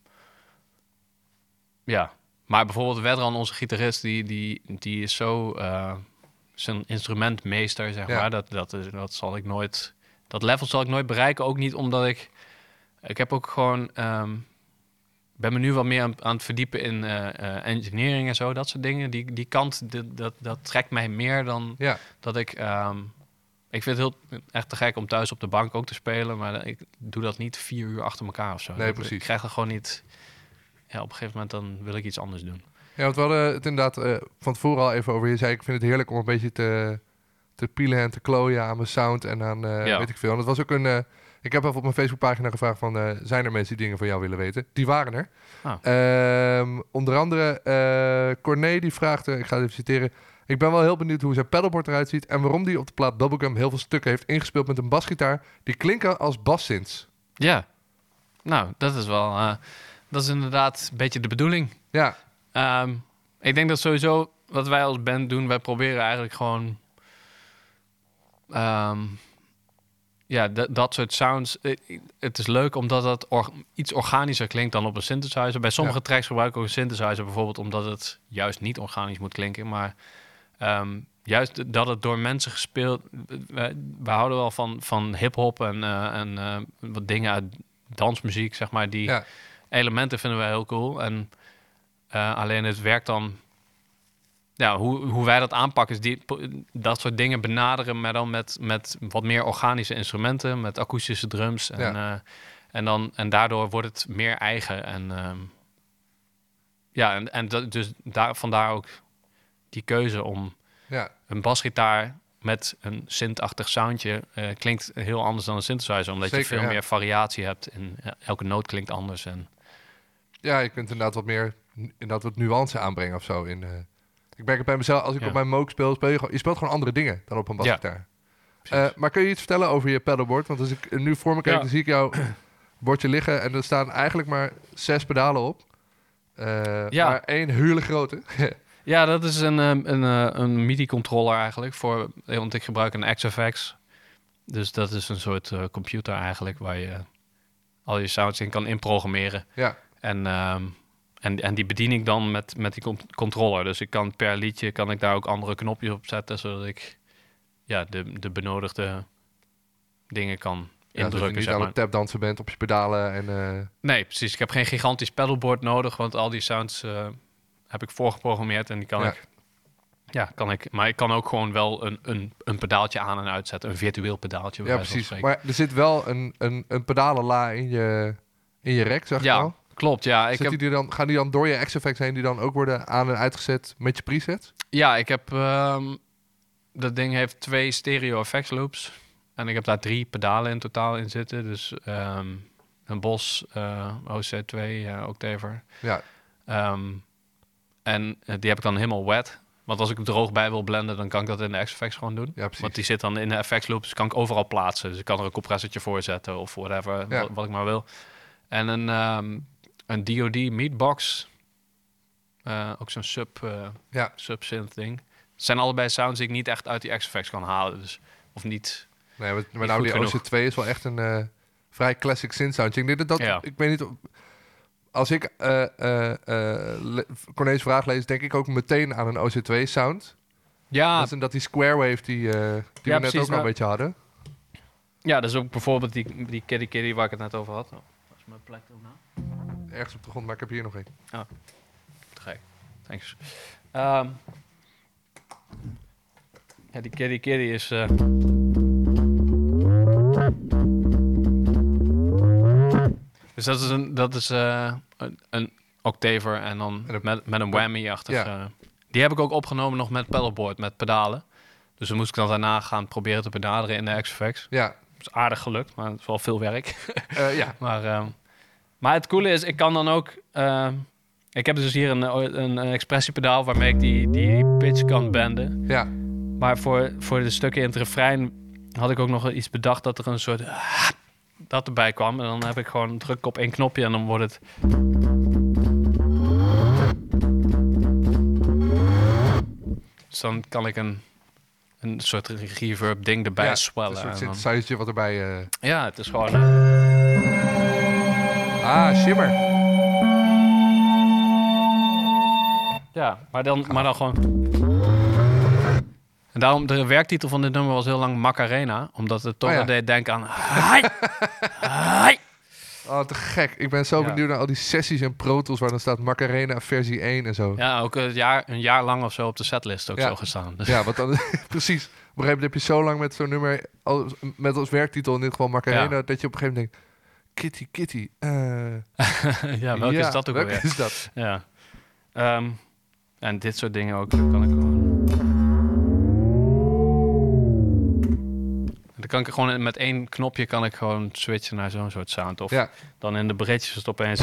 ja, maar bijvoorbeeld Wedran, onze gitarist, die, die, die is zo uh, zijn instrumentmeester, zeg Ja. maar. Dat, dat, is, dat zal ik nooit, dat level zal ik nooit bereiken. Ook niet omdat ik, ik heb ook gewoon, um, ben me nu wat meer aan, aan het verdiepen in uh, uh, engineering en zo, dat soort dingen. Die, die kant, die, dat, dat trekt mij meer dan ja, dat ik... Um, ik vind het heel, echt te gek om thuis op de bank ook te spelen, maar ik doe dat niet vier uur achter elkaar of zo. Nee, Dat- precies. Ik krijg er gewoon niet... Ja, op een gegeven moment dan wil ik iets anders doen. ja, want we hadden het inderdaad uh, van tevoren al even over. Je zei, ik vind het heerlijk om een beetje te, te pielen en te klooien aan mijn sound en aan uh, Ja. weet ik veel. En dat was ook een... Uh, ik heb even op mijn Facebookpagina gevraagd van, uh, zijn er mensen die dingen van jou willen weten? Die waren er. Ah. Um, onder andere uh, Corné die vraagt, uh, ik ga het even citeren. Ik ben wel heel benieuwd hoe zijn pedalboard eruit ziet en waarom die op de plaat Bubblegum heel veel stukken heeft ingespeeld met een basgitaar die klinken als bassynths. Ja, nou, dat is wel... Uh, dat is inderdaad een beetje de bedoeling. Ja, Um, ik denk dat sowieso wat wij als band doen, wij proberen eigenlijk gewoon... Um, ja, d- dat soort sounds. eh, Het is leuk omdat het or- iets organischer klinkt dan op een synthesizer. Bij sommige Ja. tracks gebruik ik ook een synthesizer bijvoorbeeld omdat het juist niet organisch moet klinken. Maar um, juist d- dat het door mensen gespeeld... We, we houden wel van, van hip-hop en, uh, en uh, wat dingen uit dansmuziek, zeg maar. Die ja, elementen vinden wij heel cool. En uh, alleen het werkt dan... Ja, hoe, hoe wij dat aanpakken is die, dat soort dingen benaderen, maar dan met, met wat meer organische instrumenten, met akoestische drums. En, Ja. uh, en, dan, en daardoor wordt het meer eigen. En um, ja, en, en dat, dus daar, vandaar ook die keuze om ja. een basgitaar met een synth-achtig soundje uh, klinkt heel anders dan een synthesizer, omdat Zeker, je veel ja. meer variatie hebt. En ja, elke noot klinkt anders. En Ja, je kunt inderdaad wat meer inderdaad wat nuance aanbrengen of zo. In, uh, ik merk het bij mezelf, als ik Ja. op mijn Moog speel, speel je, gewoon, je speelt gewoon andere dingen dan op een basgitaar. precies. Uh, maar kun je iets vertellen over je pedalboard? Want als ik nu voor me kijk, Ja. dan zie ik jouw bordje liggen en er staan eigenlijk maar zes pedalen op. Uh, Ja. Maar één hele grote. Ja, dat is een, um, een, uh, een MIDI-controller eigenlijk. Voor, want ik gebruik een X F X. Dus dat is een soort uh, computer eigenlijk... waar je al je sounds in kan inprogrammeren. Ja, En, um, en, en die bedien ik dan met, met die con- controller. Dus ik kan per liedje kan ik daar ook andere knopjes op zetten... zodat ik ja, de, de benodigde dingen kan ja dat je indrukken. niet zeg aan maar. het tapdansen bent op je pedalen. En, uh, Nee, precies. Ik heb geen gigantisch pedalboard nodig... want al die sounds uh, heb ik voorgeprogrammeerd... en die kan Ja. ik... Ja, kan ik. Maar ik kan ook gewoon wel een, een, een pedaaltje aan en uitzetten. Een virtueel pedaaltje. bij ja, wijze van precies. spreken. Maar er zit wel een, een, een pedalenla in je, in je rek, zag je Ja, al. klopt. Ja, ik Zet heb, die dan, gaan die dan door je X F X heen, die dan ook worden aan- en uitgezet met je presets? ja, ik heb... Um, dat ding heeft twee stereo effects loops. En ik heb daar drie pedalen in totaal in zitten. Dus um, een Boss uh, O C twee uh, Octaver. Ja, Um, en uh, die heb ik dan helemaal wet. Want als ik hem droog bij wil blenden, dan kan ik dat in de X F X gewoon doen. ja precies. Want die zit dan in de effects loop, dus kan ik overal plaatsen. Dus ik kan er een compressortje voor zetten of whatever, Ja. wat, wat ik maar wil. En een, um, een D O D Meatbox. Uh, ook zo'n sub, uh, Ja. sub-synth ding. Het zijn allebei sounds die ik niet echt uit die X F X kan halen. Dus, of niet. Nee, maar, maar Niet nou, goed die O genoeg. C twee is wel echt een uh, vrij classic synth sound. Ik denk dat, dat Ja. ik weet niet, of- als ik uh, uh, uh, le- Corné's vraag lees, denk ik ook meteen aan een O C twee sound. Ja, Dat is een, dat die square wave die, uh, die we net precies, ook al nou- een beetje hadden. Ja, dat is ook bijvoorbeeld die, die Kitty Kitty waar ik het net over had. Oh, dat is mijn plek dan nou. Ergens op de grond, maar ik heb hier nog één. Te gek. Thanks. Ehm, ja, die Kitty Kitty is... Uh, dus dat is een, dat is, uh, een, een octaver en dan En een- met, met een whammy-achtig... Ja. Uh, die heb ik ook opgenomen nog met pedalboard, met pedalen. Dus dan moest ik dan daarna gaan proberen te benaderen in de X F X. Ja, Dat is aardig gelukt, maar het is wel veel werk. eh, ja. Maar, ehm, maar het coole is, ik kan dan ook... ehm, ik heb dus hier een, een, een expressiepedaal waarmee ik die, die pitch kan benden. ja. Maar voor, voor de stukken in het refrein had ik ook nog iets bedacht dat er een soort... dat erbij kwam. En dan heb ik gewoon druk op één knopje en dan wordt het... Dus dan kan ik een, een soort reverb ding erbij ja, swellen. Een soort en dan- synthesizertje wat erbij... eh, ja, het is gewoon... eh, Ah, shimmer. Ja, maar dan, maar dan gewoon... En daarom, de werktitel van dit nummer was heel lang Macarena. Omdat het toch Oh ja. wel deed denken aan... Hai! Hai! Oh, te gek. Ik ben zo Ja. benieuwd naar al die sessies en Pro Tools waar dan staat Macarena versie één en zo. Ja, ook een jaar, een jaar lang of zo op de setlist ook Ja. zo gestaan. Dus, Ja, want dan... precies. Op een gegeven moment heb je zo lang met zo'n nummer... Als, met als werktitel in dit geval Macarena... Ja. dat je op een gegeven moment denkt... Kitty, Kitty. eh, ja, welke ja, is dat ook welke alweer? is dat? Ja. Ehm, en dit soort dingen ook kan ik gewoon... Dan kan ik gewoon met één knopje kan ik gewoon switchen naar zo'n soort sound. Of Ja. dan in de bridges is het opeens...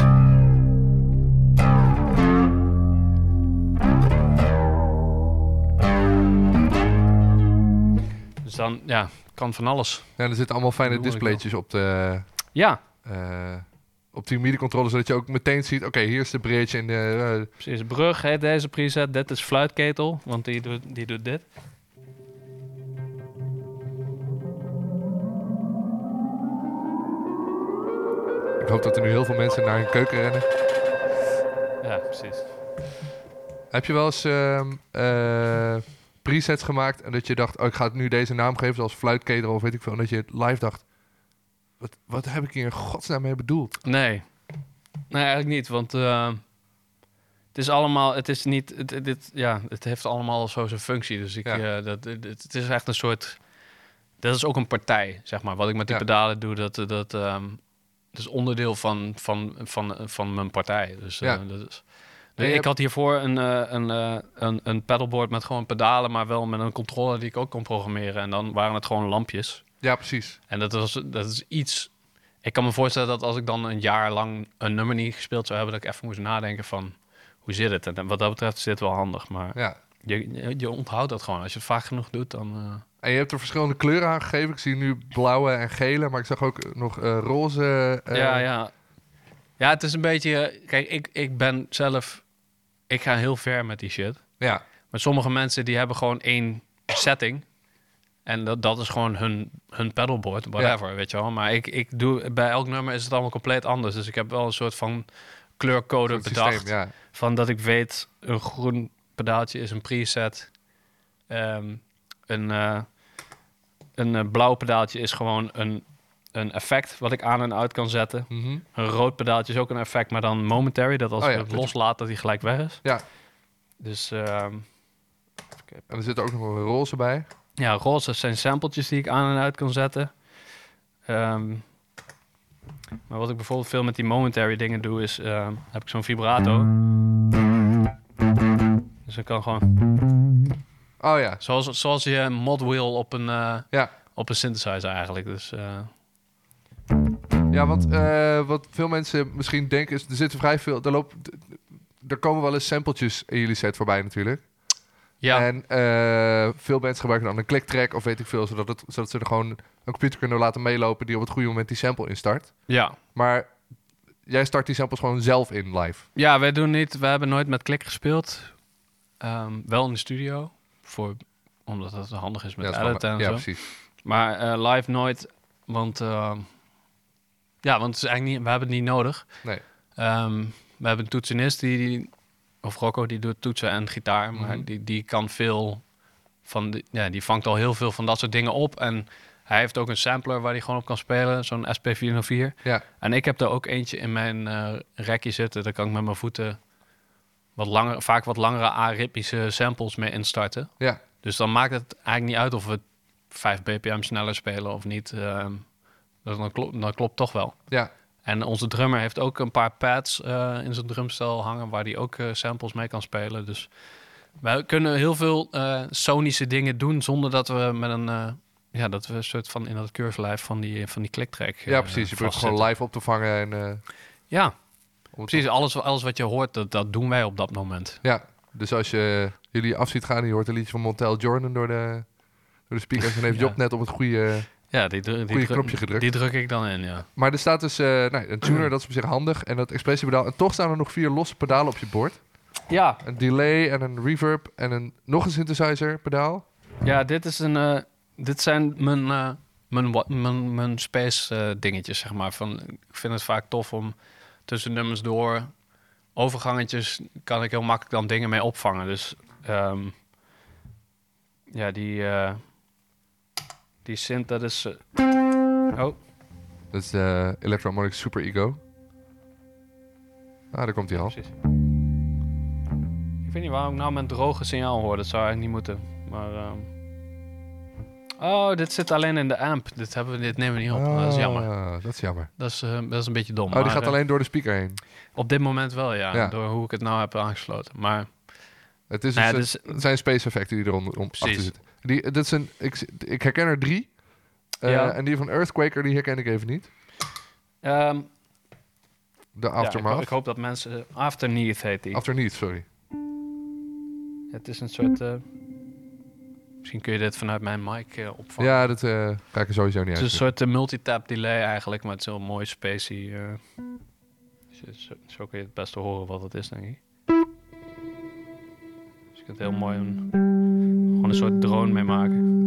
Dus dan, ja, kan van alles. Ja, er zitten allemaal fijne Dat bedoel ik displaytjes op de... Ja, eh, op die MIDI-controller, zodat je ook meteen ziet... Oké, hier is de bridge en de... eh, precies. Brug heet deze preset. Dit is fluitketel, want die doet, die doet dit. ik hoop dat er nu heel veel mensen naar hun keuken rennen. Ja, precies. Heb je wel eens ehm, eh, presets gemaakt en dat je dacht... Oh, ik ga het nu deze naam geven, zoals fluitketel of weet ik veel. En dat je live dacht... Wat, wat heb ik hier in godsnaam mee bedoeld? Nee. Nee, eigenlijk niet, want uh, het is allemaal, het is niet, het, het, dit, ja, het heeft allemaal zo zijn functie. Dus ik, Ja. uh, dat, het, het is echt een soort, dat is ook een partij, zeg maar. Wat ik met die Ja. pedalen doe, dat, dat, um, dat is onderdeel van, van, van, van mijn partij. Dus uh, Ja. dat is... En je ik hebt- had hiervoor een, uh, een, uh, een, een pedalboard met gewoon pedalen, maar wel met een controller die ik ook kon programmeren. En dan waren het gewoon lampjes. Ja, precies. En dat, was, dat is iets... Ik kan me voorstellen dat als ik dan een jaar lang een nummer niet gespeeld zou hebben... dat ik even moest nadenken van, hoe zit het? En wat dat betreft is dit wel handig. Maar Ja. je, je, je onthoudt dat gewoon. Als je het vaak genoeg doet, dan... uh, En je hebt er verschillende kleuren aan gegeven. Ik zie nu blauwe en gele, maar ik zag ook nog eh, roze. eh, ja, ja. Ja, het is een beetje... Kijk, ik, ik ben zelf... Ik ga heel ver met die shit. ja. Maar sommige mensen die hebben gewoon één setting... En dat, dat is gewoon hun, hun pedalboard, whatever, weet je wel. Maar ik, ik doe, bij elk nummer is het allemaal compleet anders. Dus ik heb wel een soort van kleurcode Soort bedacht. systeem, ja. Van dat ik weet, een groen pedaaltje is een preset. Ehm, een uh, een uh, blauw pedaaltje is gewoon een, een effect wat ik aan en uit kan zetten. Mhm. Een rood pedaaltje is ook een effect, maar dan momentary. Dat als Oh ik ja, het dat- loslaat, dat hij gelijk weg is. Ja. Dus ehm, En er zit ook nog een roze bij. ja, roze zijn sampletjes die ik aan en uit kan zetten. Ehm, maar wat ik bijvoorbeeld veel met die momentary dingen doe, is ehm, heb ik zo'n vibrato. Dus ik kan gewoon, Oh ja. zoals, zoals je een mod wheel op een, uh, Ja. op een synthesizer eigenlijk. Dus uh, Ja, want uh, wat veel mensen misschien denken is... Er zitten vrij veel... Er, loopt, er komen wel eens sampletjes in jullie set voorbij natuurlijk. ja, En uh, veel mensen gebruiken dan een clicktrack of weet ik veel... Zodat, het, zodat ze er gewoon een computer kunnen laten meelopen... die op het goede moment die sample instart. ja. Maar jij start die samples gewoon zelf in live. Ja, wij doen niet, we hebben nooit met klik gespeeld. Um, wel in de studio, voor, omdat het handig is met Ja, dat is editen en wel- ja, zo. precies. Maar uh, live nooit, want uh, ja, want het is eigenlijk niet, we hebben het niet nodig. Nee. Um, we hebben een toetsenist die, die, of Rocco, die doet toetsen en gitaar, maar Mhm. die, die kan veel van, die, ja, die vangt al heel veel van dat soort dingen op en hij heeft ook een sampler waar hij gewoon op kan spelen. Zo'n S P vier nul vier. Ja. En ik heb er ook eentje in mijn uh, rekje zitten. Daar kan ik met mijn voeten wat langer, vaak wat langere aritmische samples mee instarten. Ja. Dus dan maakt het eigenlijk niet uit of we vijf bpm sneller spelen of niet. Uh, dan, klopt, dan klopt toch wel. Ja. En onze drummer heeft ook een paar pads uh, in zijn drumstel hangen waar hij ook uh, samples mee kan spelen. Dus wij kunnen heel veel uh, sonische dingen doen zonder dat we met een uh, ja dat we een soort van in dat keurslijf van die van die clicktrack. Uh, Ja, precies. Je probeert gewoon live op te vangen en uh, ja, precies. Alles, alles wat je hoort, dat, dat doen wij op dat moment. Ja. Dus als je jullie af ziet gaan en je hoort een liedje van Montel Jordan door de door de speakers, dan heeft Ja. Job net op het goede. Ja, die, dru- die, Goeie dru- knopje gedrukt. die druk ik dan in, ja. Maar er staat dus uh, nou, een tuner, dat is op zich handig. En dat expressiepedaal. En toch staan er nog vier losse pedalen op je bord. Ja, Een delay en een reverb en een, nog een synthesizer pedaal. ja dit, is een, uh, dit zijn mijn, uh, mijn, wa- mijn, mijn space uh, dingetjes, zeg maar. Van, ik vind het vaak tof om tussen nummers door... Overgangetjes kan ik heel makkelijk dan dingen mee opvangen. Dus um, ja, die... Uh, die synth, dat is... Uh, oh, Dat is de Electroharmonic Super Ego. Ah, daar komt hij al. precies. Ik weet niet waarom ik nou mijn droge signaal hoor. Dat zou eigenlijk niet moeten. Maar... Um... Oh, dit zit alleen in de amp. Dit, hebben we, dit nemen we niet op. Dat is jammer. Ah, dat is jammer. Dat is, uh, dat is een beetje dom. Oh, die maar, gaat uh, alleen door de speaker heen. op dit moment wel, ja, Ja. Door hoe ik het nou heb aangesloten. Maar Het, is Nou ja, dus, dus- het zijn space effecten die eronder om Precies. achter zitten. Die, dit is een, ik, ik herken er drie. Uh, Ja. En die van Earthquaker, die herken ik even niet. um, De ja, ik, Aftermath. ho- ik hoop dat mensen... Uh, Afterneath heet die. Afterneath, sorry. Het is een soort... Uh, misschien kun je dit vanuit mijn mic uh, opvangen. Ja, dat uh, ga ik er sowieso niet Het uit. is een soort uh, multitap delay eigenlijk, maar het is heel mooi spacey. Uh, zo, zo, zo kun je het beste horen wat het is, denk ik. Dus je kunt heel mooi een, gewoon een soort drone mee maken.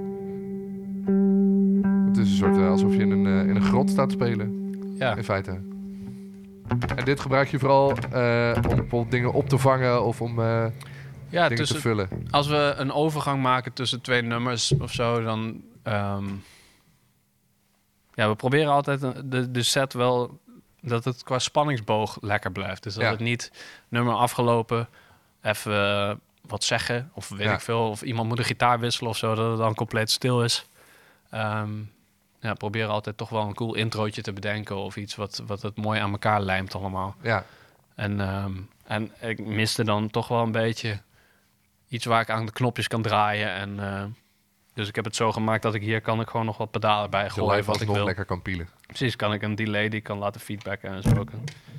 Het is een soort uh, alsof je in een, uh, in een grot staat te spelen, Ja, in feite. En dit gebruik je vooral uh, om bijvoorbeeld dingen op te vangen of om uh, ja dingen tussen, te vullen. als we een overgang maken tussen twee nummers of zo, dan... Um, ja, we proberen altijd de, de set wel... dat het qua spanningsboog lekker blijft. Dus dat Ja. het niet nummer afgelopen, even uh, wat zeggen... of weet Ja. ik veel, of iemand moet een gitaar wisselen of zo... dat het dan compleet stil is. Um, ja, proberen altijd toch wel een cool introotje te bedenken... of iets wat, wat het mooi aan elkaar lijmt allemaal. Ja, En, um, en ik miste dan toch wel een beetje iets waar ik aan de knopjes kan draaien. En, uh, dus ik heb het zo gemaakt dat ik hier kan ik gewoon nog wat pedalen bij je gooien live wat ik alsnog wil. lekker kan pielen. Precies, kan ik een delay die kan laten feedbacken en zo ook.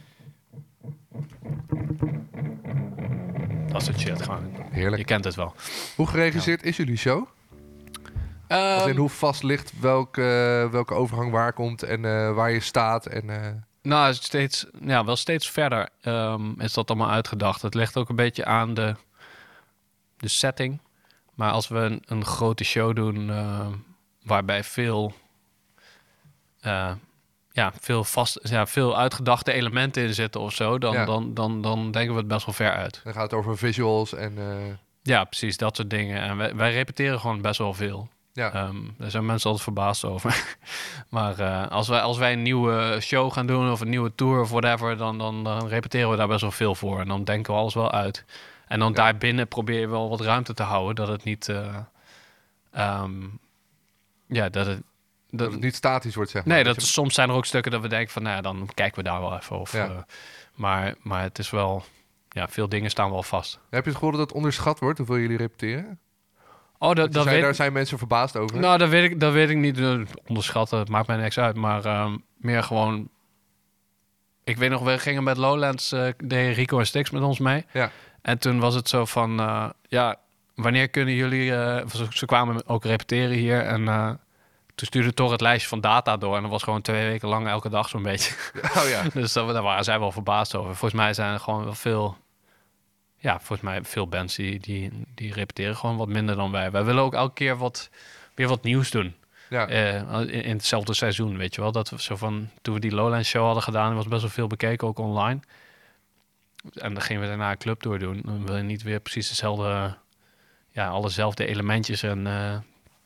Dat soort shit gewoon. Heerlijk. Je kent het wel. Hoe geregisseerd is jullie show? Als in Um, hoe vast ligt welke, welke overgang waar komt en uh, waar je staat. En, uh, nou, steeds, ja, wel steeds verder um, is dat allemaal uitgedacht. Het ligt ook een beetje aan de, de setting. Maar als we een, een grote show doen uh, waarbij veel, uh, ja, veel, vast, ja, veel uitgedachte elementen in zitten of zo, dan, Ja. dan, dan, dan denken we het best wel ver uit. dan gaat het over visuals en uh, Ja, precies, dat soort dingen. En wij, wij repeteren gewoon best wel veel. ja. Um, daar zijn mensen altijd verbaasd over. maar uh, als, wij, als wij een nieuwe show gaan doen of een nieuwe tour of whatever, dan, dan, dan repeteren we daar best wel veel voor. En dan denken we alles wel uit. En dan Ja. daarbinnen probeer je wel wat ruimte te houden, dat het niet... Uh, um, ja, dat het... dat Dat, het niet statisch wordt, zeg maar. nee, Dat dat, je- soms zijn er ook stukken dat we denken van, nou ja, dan kijken we daar wel even. Of, Ja. uh, maar, maar het is wel... Ja, veel dingen staan wel vast. Heb je het gehoord dat het onderschat wordt, hoeveel jullie repeteren? Oh, dat, Dat dat zei, weet daar zijn mensen verbaasd over. Nou, dat weet ik, dat weet ik niet. eh, Onderschatten, het maakt mij niks uit. Maar ehm, meer gewoon... Ik weet nog, we gingen met Lowlands... eh deed Rico en Stix met ons mee. Ja. En toen was het zo van... eh, ja, wanneer kunnen jullie... eh, ze, ze kwamen ook repeteren hier. En uh, toen stuurde toch het lijstje van data door. En dat was gewoon twee weken lang elke dag zo'n beetje. Oh ja. Dus dat, daar waren zij wel verbaasd over. Volgens mij zijn er gewoon wel veel... Ja, volgens mij veel bands die, die, die repeteren gewoon wat minder dan wij. Wij willen ook elke keer wat, weer wat nieuws doen. Ja. Uh, in, in hetzelfde seizoen, weet je wel. Dat we zo van, toen we die Lowlands show hadden gedaan, was best wel veel bekeken, ook online. En dan gingen we daarna een clubtour doen. Dan wil je niet weer precies dezelfde, ja, allezelfde elementjes en uh,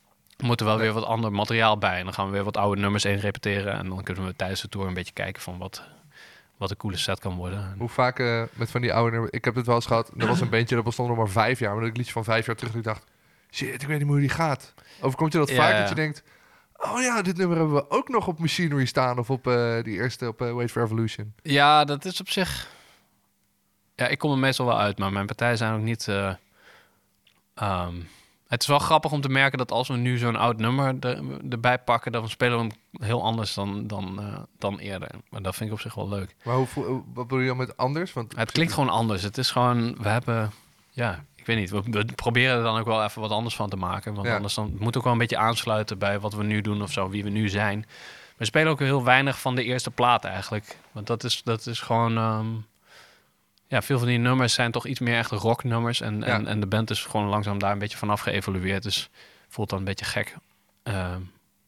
er moet er wel weer wat ander materiaal bij. En dan gaan we weer wat oude nummers in repeteren. En dan kunnen we tijdens de tour een beetje kijken van wat, wat een coole set kan worden. En Hoe vaak uh, met van die oude nummers... Ik heb het wel eens gehad. Er was een bandje dat bestond nog maar vijf jaar. Maar dat ik liedje van vijf jaar terug. En ik dacht, shit, ik weet niet meer hoe die gaat. Overkomt je dat Ja, vaak ja. dat je denkt... Oh ja, dit nummer hebben we ook nog op Machinery staan. Of op uh, die eerste op uh, Wait for Evolution. Ja, dat is op zich... Ja, ik kom er meestal wel uit. Maar mijn partijen zijn ook niet... Uh, um, het is wel grappig om te merken dat als we nu zo'n oud nummer er, erbij pakken... dan spelen we hem heel anders dan, dan, uh, dan eerder. Maar dat vind ik op zich wel leuk. Maar hoe, voel- wat bedoel je dan met anders? Want Het klinkt gewoon anders. Het is gewoon... We hebben... Ja, ik weet niet. We, we proberen er dan ook wel even wat anders van te maken. Want Ja. anders dan, het moet ook wel een beetje aansluiten bij wat we nu doen of zo. Wie we nu zijn. We spelen ook heel weinig van de eerste plaat eigenlijk. Want dat is, dat is gewoon... Um, ja, veel van die nummers zijn toch iets meer echt rocknummers. En, Ja. en, en de band is gewoon langzaam daar een beetje vanaf geëvolueerd. Dus voelt dan een beetje gek. Um,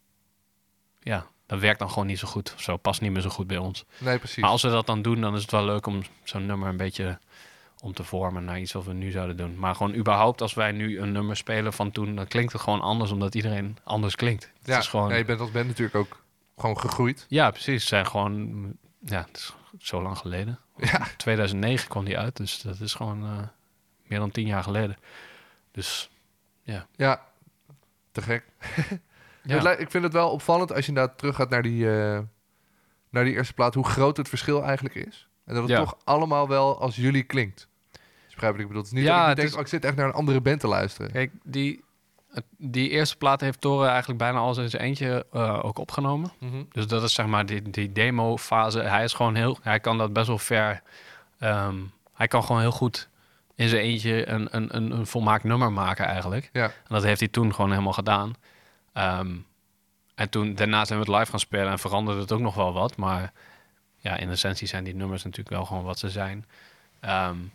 ja, dat werkt dan gewoon niet zo goed. Of zo, past niet meer zo goed bij ons. Nee, precies. Maar als we dat dan doen, dan is het wel leuk om zo'n nummer een beetje om te vormen naar iets wat we nu zouden doen. Maar gewoon überhaupt, als wij nu een nummer spelen van toen, dan klinkt het gewoon anders, omdat iedereen anders klinkt. Het ja, is gewoon... ja, je bent als band natuurlijk ook gewoon gegroeid. Ja, precies. Het zijn gewoon... Ja, het is zo lang geleden. Ja, tweeduizend negen kwam die uit, dus dat is gewoon uh, meer dan tien jaar geleden. Dus ja. Te gek. ja, Het lijkt- ik vind het wel opvallend als je inderdaad terug gaat naar die, uh, naar die eerste plaat, hoe groot het verschil eigenlijk is. En dat het Ja. toch allemaal wel als jullie klinkt. Dus begrijp wat ik bedoel. Het is niet Ja, dat ik het denk, is- oh, ik zit echt naar een andere band te luisteren. kijk, die, het- die eerste plaat heeft Toren eigenlijk bijna al in zijn eentje uh, ook opgenomen. Mhm. Dus dat is zeg maar die, die demo-fase. Hij is gewoon heel... Hij kan dat best wel ver... Um, hij kan gewoon heel goed in zijn eentje een, een, een, een volmaakt nummer maken eigenlijk. Ja, En dat heeft hij toen gewoon helemaal gedaan. Um, en toen, daarna zijn we het live gaan spelen en veranderde het ook nog wel wat. Maar ja, in essentie zijn die nummers natuurlijk wel gewoon wat ze zijn. Um,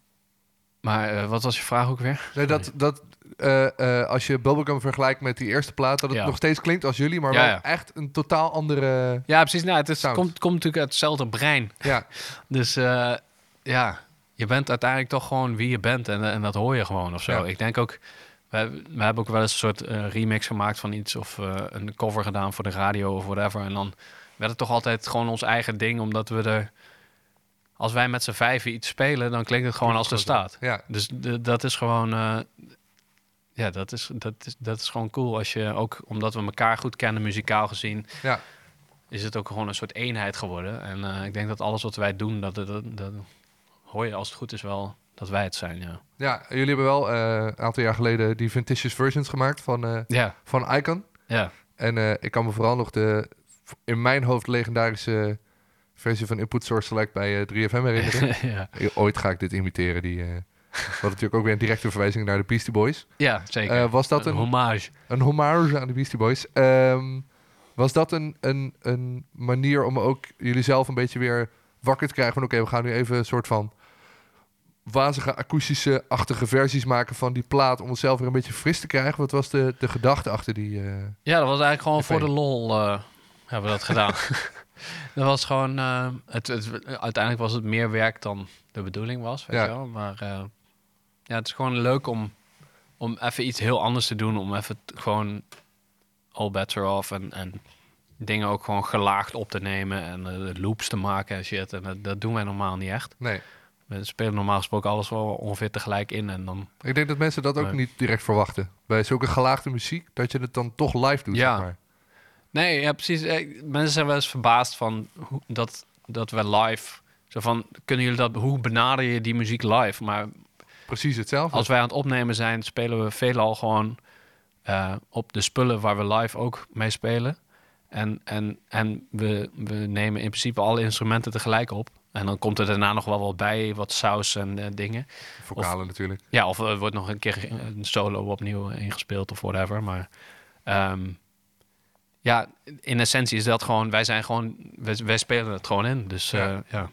maar uh, wat was je vraag ook weer? nee, dat, dat uh, uh, als je Bubblegum vergelijkt met die eerste plaat, dat het Ja. nog steeds klinkt als jullie, maar Ja, wel ja. echt een totaal andere... Ja, precies. Nou, het is, Sound. komt, komt natuurlijk uit hetzelfde brein. Ja, Dus uh, ja, je bent uiteindelijk toch gewoon wie je bent. En, en dat hoor je gewoon of zo. Ja. Ik denk ook... We, we hebben ook wel eens een soort uh, remix gemaakt van iets... of uh, een cover gedaan voor de radio of whatever. En dan werd het toch altijd gewoon ons eigen ding. Omdat we er... Als wij met z'n vijven iets spelen... dan klinkt het gewoon als er staat. ja. Dus de, dat is gewoon... Uh, ja, dat is, dat, is, dat is gewoon cool. Als je ook... Omdat we elkaar goed kennen, muzikaal gezien... Ja. is het ook gewoon een soort eenheid geworden. En uh, ik denk dat alles wat wij doen... Dat, dat, dat, dat hoor je als het goed is wel... dat wij het zijn, ja. Ja, jullie hebben wel uh, een aantal jaar geleden die vintage versions gemaakt van, uh, Ja, van Icon. ja. En uh, ik kan me vooral nog de, in mijn hoofd, legendarische versie van Input Source Select bij uh, drie F M herinneren. ja. Ooit ga ik dit imiteren. Die, uh, wat natuurlijk ook weer een directe verwijzing naar de Beastie Boys. Ja, zeker. Uh, was dat een een, hommage. een hommage aan de Beastie Boys? Um, was dat een, een, een manier om ook jullie zelf een beetje weer wakker te krijgen van oké, okay, we gaan nu even een soort van wazige, akoestische-achtige versies maken van die plaat om onszelf weer een beetje fris te krijgen? Wat was de, de gedachte achter die... Uh... Ja, dat was eigenlijk gewoon F voor één. de lol uh, hebben we dat gedaan. Dat was gewoon... Uh, het, het, uiteindelijk was het meer werk dan de bedoeling was, weet Ja. je wel. Maar uh, ja, het is gewoon leuk om, om even iets heel anders te doen. Om even t- gewoon all bets are off en, en dingen ook gewoon gelaagd op te nemen. En uh, loops te maken en shit. En dat, dat doen wij normaal niet echt. Nee. We spelen normaal gesproken alles wel ongeveer tegelijk in. En dan... Ik denk dat mensen dat ook Nee. niet direct verwachten. Bij zulke gelaagde muziek, dat je het dan toch live doet, Ja. zeg maar. Nee, ja, precies. Eh, Mensen zijn wel eens verbaasd van hoe, dat, dat we live... Zo van, kunnen jullie dat... Hoe benader je die muziek live? Maar Precies hetzelfde. als wij aan het opnemen zijn, spelen we veelal gewoon uh, op de spullen waar we live ook mee spelen. En, en, en we, we nemen in principe alle instrumenten tegelijk op. En dan komt er daarna nog wel wat bij, wat saus en uh, dingen. Vocalen natuurlijk. Ja, of er wordt nog een keer een solo opnieuw ingespeeld of whatever. Maar um, ja, in essentie is dat gewoon... Wij zijn gewoon... Wij, wij spelen het gewoon in. Dus Ja. ja. Uh, ja.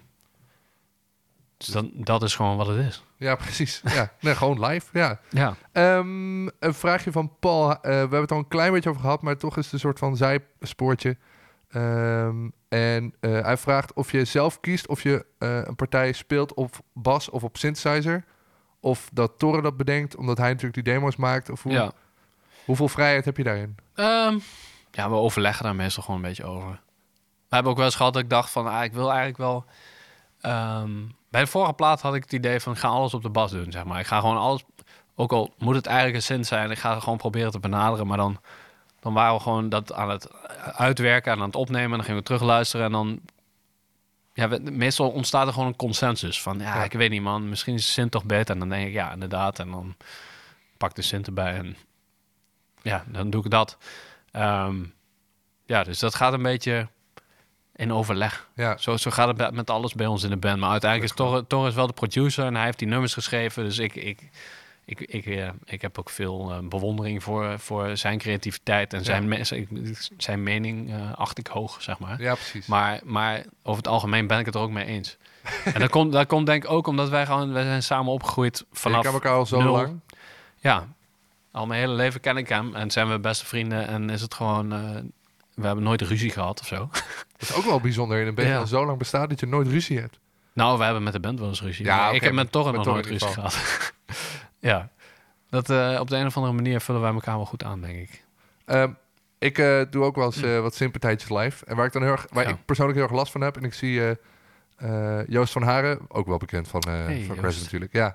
Dus dat, dat is gewoon wat het is. Ja, precies. Ja, nee, gewoon live. Ja. Ja. Um, een vraagje van Paul. Uh, we hebben het al een klein beetje over gehad, maar toch is het een soort van zijspoortje. Um, en uh, hij vraagt of je zelf kiest of je uh, een partij speelt op bas of op synthesizer. Of dat Torre dat bedenkt, omdat hij natuurlijk die demo's maakt. Of hoe... Ja. Hoeveel vrijheid heb je daarin? Um, ja, we overleggen daar meestal gewoon een beetje over. We hebben ook wel eens gehad dat ik dacht van... Ah, ik wil eigenlijk wel... Um, bij de vorige plaat had ik het idee van... ik ga alles op de bas doen, zeg maar. Ik ga gewoon alles... Ook al moet het eigenlijk een synth zijn... ik ga het gewoon proberen te benaderen. Maar dan, dan waren we gewoon dat aan het uitwerken... en aan het opnemen. En dan gingen we terugluisteren. En dan... Ja, we, meestal ontstaat er gewoon een consensus. Van, ja, Ja. ik weet niet, man. Misschien is de synth toch beter. En dan denk ik, ja, inderdaad. En dan pak ik de synth erbij. En ja, dan doe ik dat. Um, ja, dus dat gaat een beetje... in overleg. Ja. Zo, zo gaat het bij- met alles bij ons in de band. Maar uiteindelijk is Torre, Torre is wel de producer en hij heeft die nummers geschreven. Dus ik, ik, ik, ik, eh, ik heb ook veel eh, bewondering voor, voor zijn creativiteit en zijn, me- zijn, zijn mening eh, acht ik hoog, zeg maar. Ja, precies. Maar, maar over het algemeen ben ik het er ook mee eens. En dat komt, dat komt denk ik ook omdat wij gewoon, wij zijn samen opgegroeid vanaf je kan elkaar al zo nul. lang. Ja, al mijn hele leven ken ik hem en zijn we beste vrienden en is het gewoon, uh, we hebben nooit ruzie gehad of zo. Dat is ook wel bijzonder in een band Ja. dat zo lang bestaat dat je nooit ruzie hebt. Nou, we hebben met de band wel eens ruzie. Ja, maar oké, ik heb met Torre met nog Torre nooit in ruzie ieder gehad. Ja, dat uh, op de een of andere manier vullen wij elkaar wel goed aan, denk ik. Um, ik uh, doe ook wel eens uh, wat sympathijtjes live. En waar ik dan heel erg, waar Ja. ik persoonlijk heel erg last van heb. En ik zie uh, uh, Joost van Haren, ook wel bekend van, uh, Hey, van Joost. Crescent natuurlijk. Ja.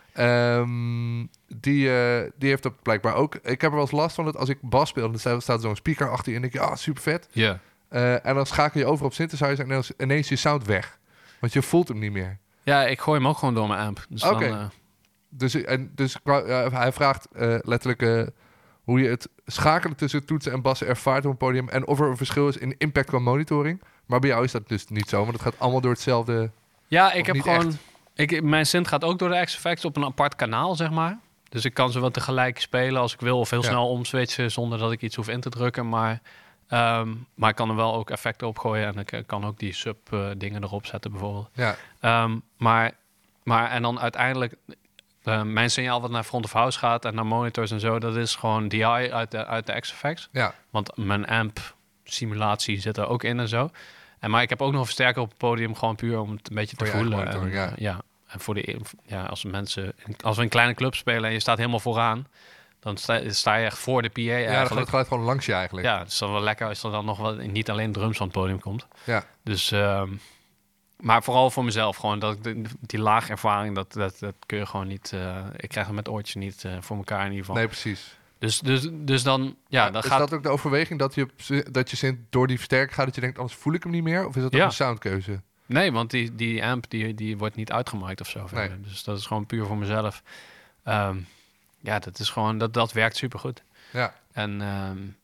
Um, die, uh, die heeft dat blijkbaar ook. Ik heb er wel eens last van dat als ik bas speel, dan staat, staat zo'n speaker achter je en denk je, ah, super vet. Ja. Uh, en dan schakel je over op synthesizer en dan is ineens je sound weg. Want je voelt hem niet meer. Ja, ik gooi hem ook gewoon door mijn amp. Dus Oké. dan, uh, Dus, en, dus uh, hij vraagt uh, letterlijk uh, hoe je het schakelen tussen toetsen en bassen ervaart op een podium. En of er een verschil is in impact qua monitoring. Maar bij jou is dat dus niet zo, want het gaat allemaal door hetzelfde. ja, Of ik heb niet gewoon... echt? Ik, mijn synth gaat ook door de X-Effects op een apart kanaal, zeg maar. Dus ik kan ze wel tegelijk spelen als ik wil. Of heel Ja. snel omswitchen zonder dat ik iets hoef in te drukken. Maar, um, maar ik kan er wel ook effecten op gooien. En ik uh, kan ook die sub-dingen uh, erop zetten bijvoorbeeld. Ja, Um, maar, maar en dan uiteindelijk... Uh, mijn signaal wat naar front of house gaat en naar monitors en zo... dat is gewoon D I uit de, uit de X-Effects. ja, Want mijn amp-simulatie zit er ook in en zo. En, maar ik heb ook nog een versterker op het podium... gewoon puur om het een beetje Voor te je eigen voelen. En, monitoring, uh, ja. En voor de, ja, als mensen... Als we een kleine club spelen en je staat helemaal vooraan... dan sta, sta je echt voor de P A ja, dan gaat eigenlijk. het geluid gewoon langs je eigenlijk. Ja, het is dan wel lekker als er dan nog wat... niet alleen drums van het podium komt. Ja. Dus... Um, maar vooral voor mezelf, gewoon dat ik de, die laag ervaring, dat, dat, dat kun je gewoon niet... Uh, ik krijg het met oortjes niet uh, voor elkaar in ieder geval. Nee, precies. Dus, dus, dus dan, ja, dan is gaat... dat ook de overweging dat je, dat je synth door die versterker gaat... dat je denkt, anders voel ik hem niet meer? Of is dat ook Ja. een soundkeuze? Nee, want die, die amp die, die wordt niet uitgemaakt of zo. verder. Nee. Dus dat is gewoon puur voor mezelf. Um, ja, dat is gewoon, dat, dat werkt supergoed. Ja, En um,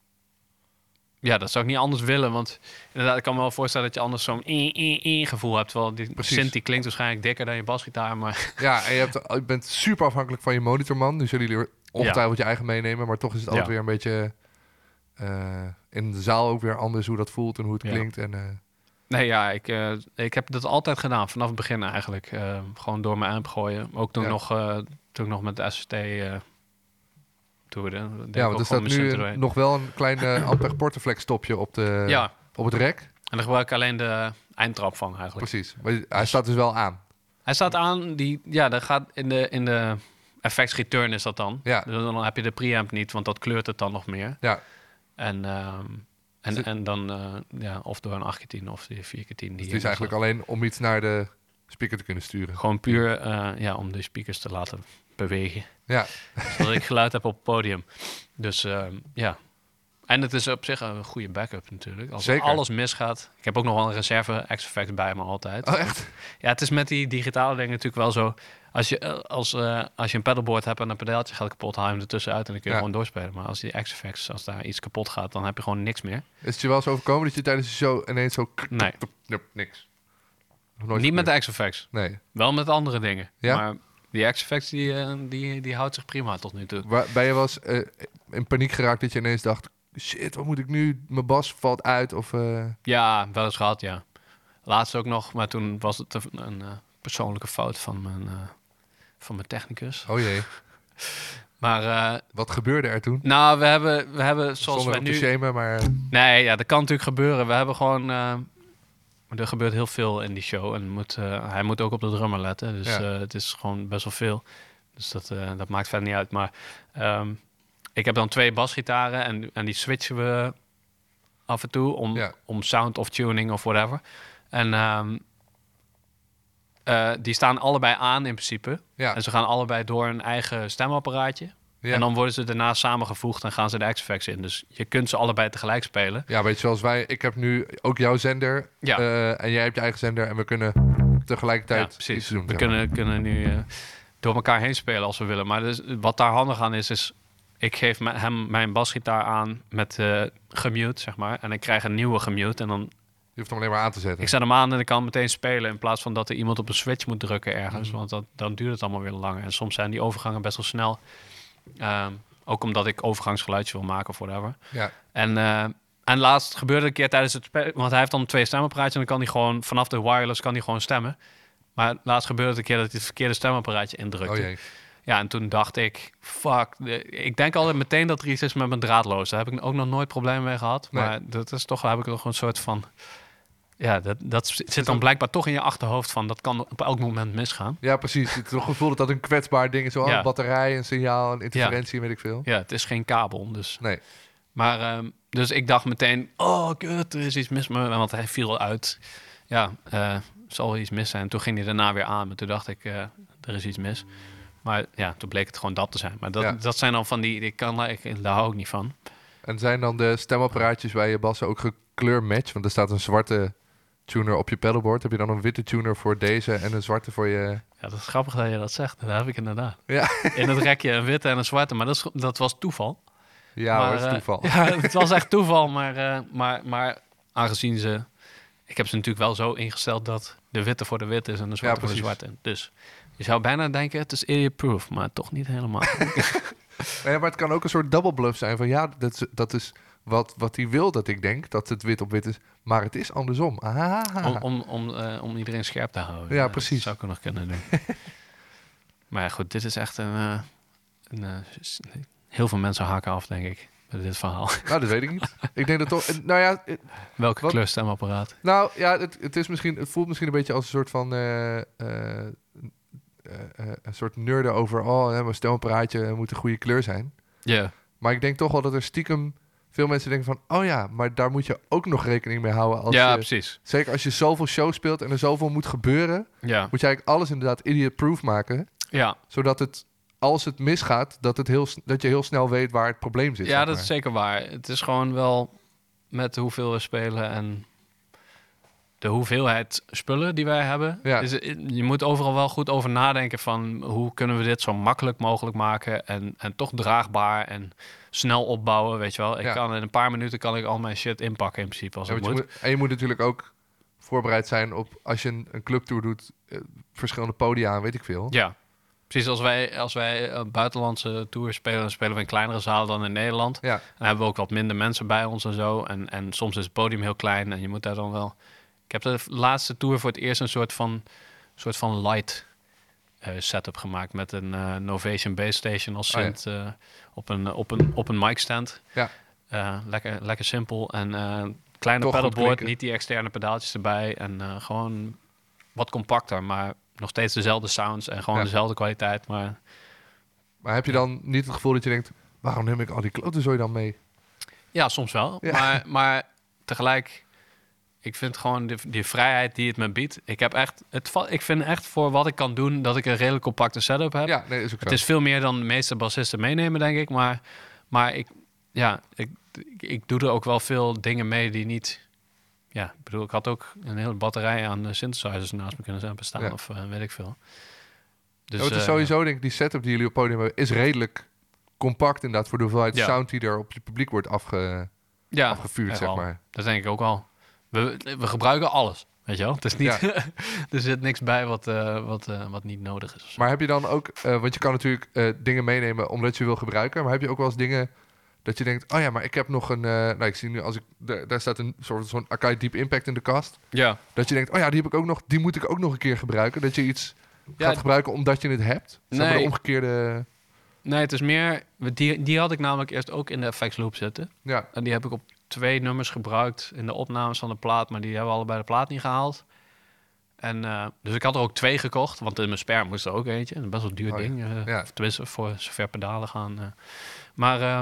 ja, dat zou ik niet anders willen. Want inderdaad, ik kan me wel voorstellen dat je anders zo'n i-i-i gevoel hebt. Terwijl die Precies. synth die klinkt waarschijnlijk dikker dan je basgitaar. Maar ja en je, hebt, je bent super afhankelijk van je monitorman. Nu zullen jullie ongetwijfeld je eigen meenemen... maar toch is het altijd Ja. weer een beetje... Uh, in de zaal ook weer anders hoe dat voelt en hoe het Ja. klinkt. En, uh, nee, ja, ik, uh, ik heb dat altijd gedaan. Vanaf het begin eigenlijk. Uh, gewoon door mijn amp gooien. Ook toen, Ja. nog, uh, toen ik nog met de S S T... Uh, toerde. Deed ja, ik want ook er gewoon staat mijn nu synth een- doorheen. nog wel een klein uh, Ampeg Portaflex stopje op, de, Ja, op het rek. en daar gebruik ik alleen de eindtrap van eigenlijk. Precies. Maar hij staat dus wel aan. Hij staat aan, die, ja, dat gaat in de, in de effects return is dat dan. Ja. Dus dan heb je de preamp niet, want dat kleurt het dan nog meer. Ja, En, um, en, Dus- en dan, uh, ja, of door een acht keer tien of die vier keer tien. dus Die het is eigenlijk alleen om iets naar de speaker te kunnen sturen. Gewoon puur uh, ja, om de speakers te laten bewegen. Ja, Zodat ik geluid heb op het podium. Dus um, ja. En het is op zich een goede backup natuurlijk. Als Zeker. alles misgaat. Ik heb ook nog wel een reserve X-Effects bij me altijd. oh echt? Ja, het is met die digitale dingen natuurlijk wel zo. Als je, uh, als, uh, als je een pedalboard hebt en een pedaaltje gaat kapot, haal je hem ertussen uit en dan kun je Ja. gewoon doorspelen. Maar als die X-Effects, als daar iets kapot gaat, dan heb je gewoon niks meer. Is het je wel eens overkomen dat je tijdens de show ineens zo... Nee. Nope, niks. Nog nooit Niet met gebeurd. de X-Effects. Nee. Wel met andere dingen. Ja? Maar die X-Effects, die, uh, die, die houdt zich prima tot nu toe. Waar, ben je wel eens uh, in paniek geraakt dat je ineens dacht... shit, wat moet ik nu? Mijn bas valt uit of... Uh... Ja, wel eens gehad, ja. Laatst ook nog, maar toen was het een, een uh, persoonlijke fout van mijn, uh, van mijn technicus. Oh jee. Maar uh, Wat gebeurde er toen? nou, we hebben, we hebben zoals Zonder wij op te nu... shamen, maar... Nee, ja, dat kan natuurlijk gebeuren. We hebben gewoon... Uh, er gebeurt heel veel in die show. En moet, uh, hij moet ook op de drummer letten. Dus Ja. uh, het is gewoon best wel veel. Dus dat, uh, dat maakt verder niet uit. Maar um, ik heb dan twee basgitaren en, en die switchen we af en toe om, Ja. om sound of tuning of whatever. En um, uh, die staan allebei aan in principe. Ja. En ze gaan allebei door een eigen stemapparaatje. Ja. En dan worden ze daarna samengevoegd en gaan ze de X-Effects in. Dus je kunt ze allebei tegelijk spelen. Ja, weet je, zoals wij... Ik heb nu ook jouw zender. Ja. Uh, en jij hebt je eigen zender. En we kunnen tegelijkertijd Ja, precies. iets doen. We zeg maar. kunnen, kunnen nu uh, door elkaar heen spelen als we willen. Maar dus, wat daar handig aan is, is... Ik geef me, hem mijn basgitaar aan met uh, gemute, zeg maar. En ik krijg een nieuwe gemute. En dan, Je hoeft hem alleen maar aan te zetten. ik zet hem aan en ik kan meteen spelen. In plaats van dat er iemand op een switch moet drukken ergens. Mhm. Want dat, dan duurt het allemaal weer langer. En soms zijn die overgangen best wel snel. Um, ook omdat ik overgangsgeluidje wil maken of whatever. Ja. En, uh, en laatst gebeurde een keer tijdens het spelen... Want hij heeft dan twee stemapparaatjes... en dan kan hij gewoon vanaf de wireless kan hij gewoon stemmen. Maar laatst gebeurde het een keer dat hij het verkeerde stemapparaatje indrukte. Oh jee. Ja, en toen dacht ik, fuck. de- Ik denk altijd meteen dat er iets is met mijn draadloos. Daar heb ik ook nog nooit problemen mee gehad. Nee. Maar dat is toch, heb ik nog een soort van... Ja, dat, dat zit dan blijkbaar toch in je achterhoofd van... dat kan op elk moment misgaan. Ja, precies. Het is toch het gevoel dat dat een kwetsbaar ding is. Zo, Ja. Een batterij, een signaal, een interferentie, weet ik veel. Ja, het is geen kabel, dus... Nee. Maar, ehm, dus ik dacht meteen, oh, kut, er is iets mis met me. Want hij viel uit. Ja, eh zal wel iets mis zijn. Toen ging hij daarna weer aan. Maar toen dacht ik, eh, er is iets mis. Maar ja, toen bleek het gewoon dat te zijn. Maar dat, Ja. dat zijn dan van die, ik kan, ik, daar hou ik niet van. En zijn dan de stemapparaatjes bij je bassen ook gekleurmatch? Want er staat een zwarte tuner op je pedalboard. Heb je dan een witte tuner voor deze en een zwarte voor je... Ja, dat is grappig dat je dat zegt. Dat heb ik inderdaad. Ja, In het rekje een witte en een zwarte. Maar dat, is, dat was toeval. ja maar, hoor, dat is eh, toeval. ja, het was echt toeval. Maar, uh, maar, maar aangezien ze... Ik heb ze natuurlijk wel zo ingesteld dat de witte voor de witte is en de zwarte Ja, voor de precies. zwarte. Dus je zou bijna denken, het is idiot-proof. Maar toch niet helemaal. Nee, maar het kan ook een soort double bluff zijn van ja, dat is, dat is wat, wat hij wil dat ik denk, dat het wit op wit is. Maar het is andersom. Ah. om, om, om, uh, om iedereen scherp te houden. Ja, Uh, precies. Dat zou ik ook nog kunnen doen. Maar ja, goed, dit is echt een... Uh, een uh, s- heel veel mensen haken af, denk ik, met dit verhaal. Nou, dat weet ik niet. Ik denk dat toch... Nou ja, het- Welke Wat? kleur stemapparaat? nou, ja het, het, is misschien, het voelt misschien een beetje als een soort van... eh, eh, eh, eh, een soort nerden over... Oh, hè, mijn stemapparaatje moet een goede kleur zijn. Ja. Maar ik denk toch wel dat er stiekem veel mensen denken van... Oh ja, maar daar moet je ook nog rekening mee houden. Als Ja, je, precies. zeker als je zoveel shows speelt en er zoveel moet gebeuren... Ja. moet je eigenlijk alles inderdaad idiot-proof maken. Ja. Zodat het, als het misgaat, dat, het heel, s- dat je heel snel weet waar het probleem zit. Ja, zeg dat maar. is zeker waar. Het is gewoon wel met hoeveel we spelen en de hoeveelheid spullen die wij hebben. Ja. Is, je moet overal wel goed over nadenken van hoe kunnen we dit zo makkelijk mogelijk maken en, en toch draagbaar en snel opbouwen, weet je wel. Ik Ja. kan in een paar minuten kan ik al mijn shit inpakken in principe als Ja, het want moet. je moet. En je moet natuurlijk ook voorbereid zijn op als je een, een clubtour doet, eh, verschillende podia en weet ik veel. Ja, precies. Als wij, als wij een buitenlandse tour spelen, dan spelen we in kleinere zalen dan in Nederland. Ja, Dan hebben we ook wat minder mensen bij ons en zo. En, en soms is het podium heel klein en je moet daar dan wel... Ik heb de laatste tour voor het eerst een soort van, soort van light eh, setup gemaakt... met een eh, Novation Base Station als Oh ja. synth eh, op, een, op, een, op een mic stand. Ja. Eh, lekker, lekker simpel en eh kleine Toch goed pedalboard, klinken. niet die externe pedaaltjes erbij. En eh, gewoon wat compacter, maar nog steeds dezelfde sounds en gewoon Ja. dezelfde kwaliteit. Maar maar heb je dan niet het gevoel dat je denkt, waarom neem ik al die kloten zo dan mee? ja, soms wel. Ja. Maar, maar tegelijk, ik vind gewoon die, die vrijheid die het me biedt. Ik heb echt, het, va- ik vind echt voor wat ik kan doen dat ik een redelijk compacte setup heb. Ja, nee, is ook zo. Het is veel meer dan de meeste bassisten meenemen, denk ik. Maar, maar ik, ja, ik, ik, ik doe er ook wel veel dingen mee die niet... Ja, ik bedoel, ik had ook een hele batterij aan uh, synthesizers naast me kunnen hebben staan. Ja. Of uh, weet ik veel. Dus, Ja, het is eh, sowieso, denk ik, die setup die jullie op het podium hebben, is redelijk compact inderdaad voor de hoeveelheid Ja. sound die er op je publiek wordt afge, ja, afgevuurd, echt zeg wel. maar. Dat denk ik ook wel. We, we gebruiken alles, weet je wel. Het is niet, er zit niks bij wat, uh, wat, uh, wat niet nodig is. of zo. Maar heb je dan ook, uh, want je kan natuurlijk uh, dingen meenemen omdat je wil gebruiken, maar heb je ook wel eens dingen dat je denkt, oh ja, maar ik heb nog een, uh, nou ik zie nu als ik, daar, daar staat een soort zo'n Akai Deep Impact in de kast, Ja, dat je denkt, oh ja, die heb ik ook nog, die moet ik ook nog een keer gebruiken, dat je iets Ja, gaat gebruiken omdat je het hebt. Zeg maar Nee. de omgekeerde, nee, het is meer... Die, die had ik namelijk eerst ook in de F X Loop zitten. ja, En die heb ik op twee nummers gebruikt in de opnames van de plaat, maar die hebben we allebei de plaat niet gehaald. en, uh, dus ik had er ook twee gekocht, want in mijn spare moest er ook eentje. Een best wel duur Oh, ja. ding. Uh, Ja. Tenminste, voor zover pedalen gaan. Uh. Maar, uh,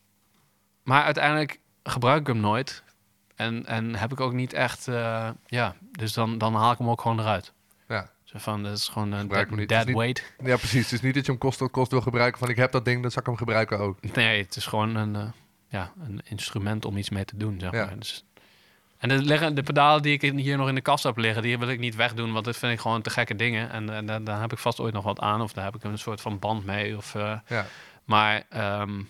maar uiteindelijk gebruik ik hem nooit. En, en heb ik ook niet echt... Uh, ja, dus dan, dan haal ik hem ook gewoon eruit. Ja. Zo van, dat is gewoon een Gebruik dead, hem niet. dead Het is weight. Ja, precies. Het is niet dat je hem kost tot kost wil gebruiken van ik heb dat ding, dan zal ik hem gebruiken ook. Nee, het is gewoon een, uh, ja, een instrument om iets mee te doen, zeg Ja. maar. Dus, en de, liggen- de pedalen die ik in- hier nog in de kast heb liggen, die wil ik niet wegdoen, want dat vind ik gewoon te gekke dingen. En, en daar, daar heb ik vast ooit nog wat aan, of daar heb ik een soort van band mee. Of, uh, Ja. maar, um,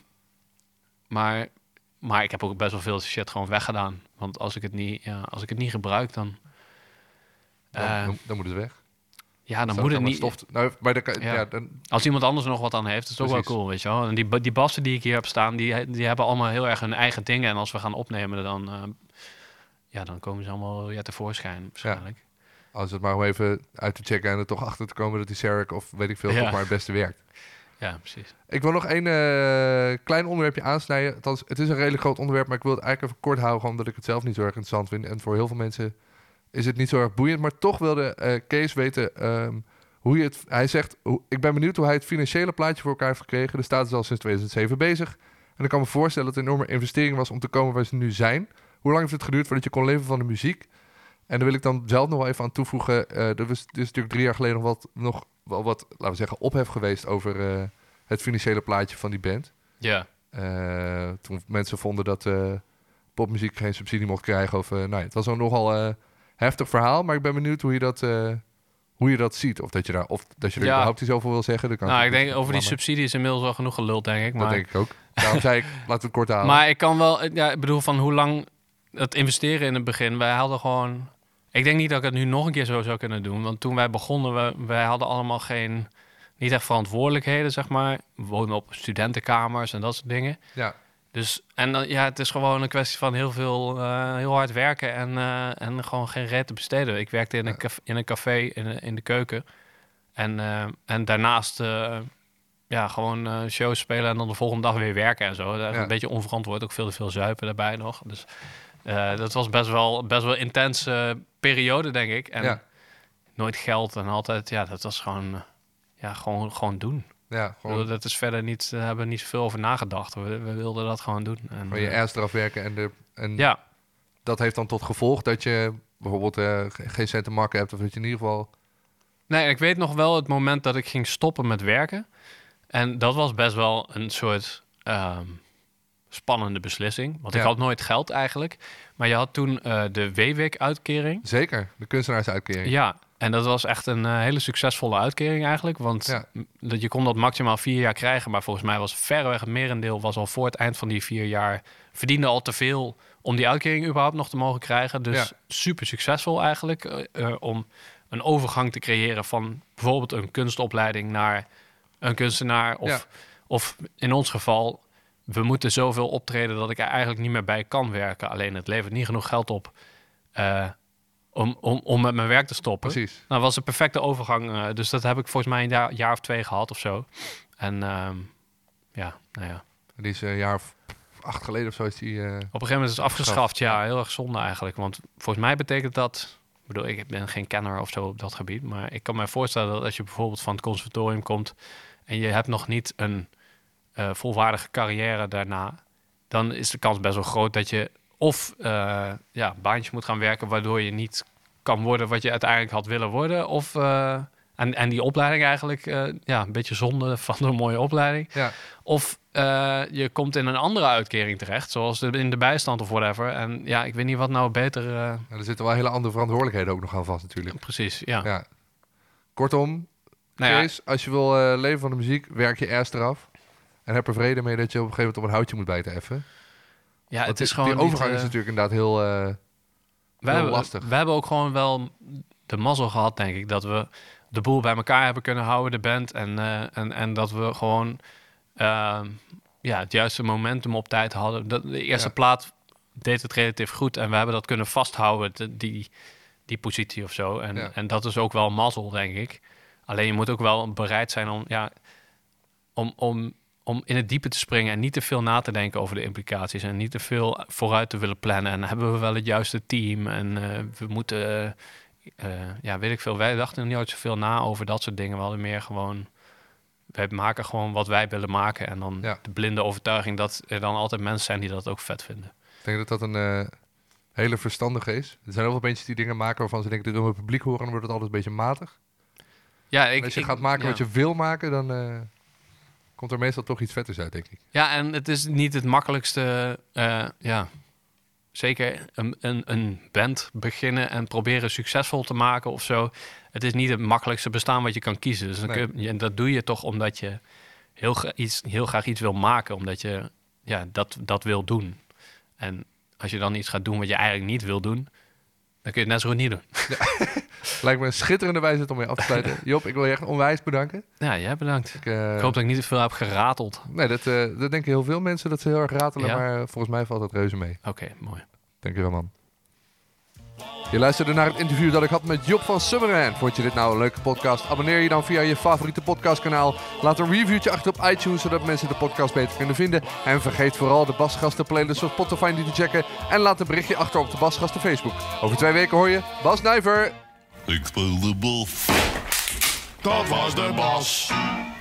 maar, maar ik heb ook best wel veel shit gewoon weggedaan. Want als ik het niet, ja, als ik het niet gebruik, dan... Dan, Uh, dan, dan moet het weg. ja, dan Staat moet er het maar niet... Stof, nou, maar dan, kan- Ja. ja, dan, Als iemand anders er nog wat aan heeft, is het ook wel Precies. cool, weet je wel. En die, die bassen die ik hier heb staan, die, die hebben allemaal heel erg hun eigen dingen. En als we gaan opnemen, dan, uh, ja, dan komen ze allemaal weer tevoorschijn, waarschijnlijk. als het maar om even uit te checken en er toch achter te komen dat die Sarek of weet ik veel Ja. toch maar het beste werkt. Ja, precies. Ik wil nog één uh, klein onderwerpje aansnijden. Althans, het is een redelijk groot onderwerp, maar ik wil het eigenlijk even kort houden, omdat ik het zelf niet zo erg interessant vind. En voor heel veel mensen is het niet zo erg boeiend. Maar toch wilde uh, Kees weten um, hoe je het... Hij zegt, hoe, ik ben benieuwd hoe hij het financiële plaatje voor elkaar heeft gekregen. De staat is al sinds tweeduizend zeven bezig. En ik kan me voorstellen dat het een enorme investering was om te komen waar ze nu zijn. Hoe lang heeft het geduurd voordat je kon leven van de muziek? En daar wil ik dan zelf nog wel even aan toevoegen. Uh, er was dus natuurlijk drie jaar geleden nog wat, nog wel wat, laten we zeggen, ophef geweest over uh, het financiële plaatje van die band. Ja. Uh, toen mensen vonden dat uh, popmuziek geen subsidie mocht krijgen. Of, uh, nou ja, het was een nogal uh, heftig verhaal, maar ik ben benieuwd hoe je dat, uh, hoe je dat ziet. Of dat je daar, of dat je er Ja. überhaupt iets over wil zeggen. Dat kan Nou, ik natuurlijk denk over die niet, subsidie is inmiddels wel genoeg geluld, denk ik. dat Maar, denk ik ook. Daarom zei ik, laten we het kort halen. maar ik kan wel, ja, ik bedoel van hoe lang het investeren in het begin. Wij hadden gewoon, ik denk niet dat ik het nu nog een keer zo zou kunnen doen. Want toen wij begonnen, we, wij hadden allemaal geen, niet echt verantwoordelijkheden, zeg maar. We woonden op studentenkamers en dat soort dingen. Ja, Dus, en dan, ja, het is gewoon een kwestie van heel veel, uh, heel hard werken en, uh, en gewoon geen reet te besteden. Ik werkte in een, caf- in een café in, in de keuken. En, uh, en daarnaast, uh, ja, gewoon uh, shows spelen en dan de volgende dag weer werken en zo. Dat is Ja. een beetje onverantwoord, ook veel te veel zuipen daarbij nog. Dus uh, dat was best wel, best wel een intense periode, denk ik. En ja, nooit geld en altijd, ja, dat was gewoon, uh, ja, gewoon, gewoon doen. ja, Ik gewoon, bedoel, dat is verder niet, daar hebben we niet zoveel over nagedacht. We, we wilden dat gewoon doen. En, gewoon je uh, ass eraf werken. En, de, en ja, dat heeft dan tot gevolg dat je bijvoorbeeld uh, ge- geen cent te makken hebt. Of dat je in ieder geval... nee, ik weet nog wel het moment dat ik ging stoppen met werken. En dat was best wel een soort um, spannende beslissing. Want Ja. ik had nooit geld eigenlijk. Maar je had toen uh, de W W I-uitkering. Zeker, de kunstenaarsuitkering. Ja, en dat was echt een uh, hele succesvolle uitkering eigenlijk. Want Ja. m- dat je kon dat maximaal vier jaar krijgen. Maar volgens mij was verreweg het merendeel was al voor het eind van die vier jaar... verdiende al te veel om die uitkering überhaupt nog te mogen krijgen. Dus Ja. super succesvol eigenlijk. Uh, uh, om een overgang te creëren van bijvoorbeeld een kunstopleiding naar een kunstenaar. Of, Ja. of in ons geval, we moeten zoveel optreden dat ik er eigenlijk niet meer bij kan werken. Alleen het levert niet genoeg geld op uh, om, om, om met mijn werk te stoppen. Precies. Nou, was een perfecte overgang. Uh, dus dat heb ik volgens mij een jaar, jaar of twee gehad of zo. En um, ja, nou ja. Die is een jaar of acht geleden of zo is die... Uh, Op een gegeven moment is het afgeschaft. Ja, heel erg zonde eigenlijk. Want volgens mij betekent dat... Ik bedoel, ik ben geen kenner of zo op dat gebied. Maar ik kan me voorstellen dat als je bijvoorbeeld van het conservatorium komt... en je hebt nog niet een uh, volwaardige carrière daarna... dan is de kans best wel groot dat je of uh, ja, baantje moet gaan werken... waardoor je niet kan worden wat je uiteindelijk had willen worden. Of, uh, en, en die opleiding eigenlijk, uh, ja, een beetje zonde van een mooie opleiding. ja, Of uh, je komt in een andere uitkering terecht, zoals de, in de bijstand of whatever. En ja, ik weet niet wat nou beter... Uh, ja, er zitten wel hele andere verantwoordelijkheden ook nog aan vast natuurlijk. precies, ja. Ja. Kortom, Nou ja, Kees, als je wil uh, leven van de muziek, werk je ass eraf. En heb er vrede mee dat je op een gegeven moment op een houtje moet bijten even. ja, Want het is die, gewoon die overgang niet, is uh, natuurlijk inderdaad heel, uh, wij heel hebben, lastig. wij hebben ook gewoon wel de mazzel gehad, denk ik, dat we de boel bij elkaar hebben kunnen houden, de band. En, uh, en, en dat we gewoon uh, ja, het juiste momentum op tijd hadden. De, de eerste Ja. plaat deed het relatief goed en we hebben dat kunnen vasthouden, de, die, die positie of zo. En, Ja. en dat is ook wel mazzel, denk ik. Alleen je moet ook wel bereid zijn om, ja, om, om, om in het diepe te springen en niet te veel na te denken over de implicaties en niet te veel vooruit te willen plannen. En hebben we wel het juiste team en uh, we moeten... Uh, uh, ja, weet ik veel. Wij dachten er nooit zoveel na over dat soort dingen. We hadden meer gewoon... Wij maken gewoon wat wij willen maken. En dan Ja. de blinde overtuiging dat er dan altijd mensen zijn die dat ook vet vinden. Ik denk dat dat een uh, hele verstandige is. Er zijn heel veel mensen die dingen maken waarvan ze denken... dit wil het publiek horen, dan wordt het altijd een beetje matig. Ja, ik, Als je ik, gaat maken ja. wat je wil maken, dan uh, komt er meestal toch iets vetters uit, denk ik. Ja, en het is niet het makkelijkste... Uh, ja, zeker een, een, een band beginnen en proberen succesvol te maken of zo. Het is niet het makkelijkste bestaan wat je kan kiezen. Dus dan Nee. kun je, en dat doe je toch omdat je heel, gra- iets, heel graag iets wil maken. Omdat je ja, dat, dat wil doen. En als je dan iets gaat doen wat je eigenlijk niet wil doen... dan kun je het net zo goed niet doen. Lijkt me een schitterende wijze om mee af te sluiten. Job, ik wil je echt onwijs bedanken. Ja, jij bedankt. Ik, uh, Ik hoop dat ik niet te veel heb gerateld. Nee, dat, uh, dat denken heel veel mensen, dat ze heel erg ratelen. Ja? Maar uh, volgens mij valt dat reuze mee. Oké, okay, mooi. Dankjewel, man. Je luisterde naar het interview dat ik had met Job van Summerland. Vond je dit nou een leuke podcast? Abonneer je dan via je favoriete podcastkanaal. Laat een reviewtje achter op iTunes, zodat mensen de podcast beter kunnen vinden. En vergeet vooral de Basgasten playlist op Spotify niet te checken. En laat een berichtje achter op de Basgasten Facebook. Over twee weken hoor je Bas Nijver. Ik speel de bas. Dat was de Bas.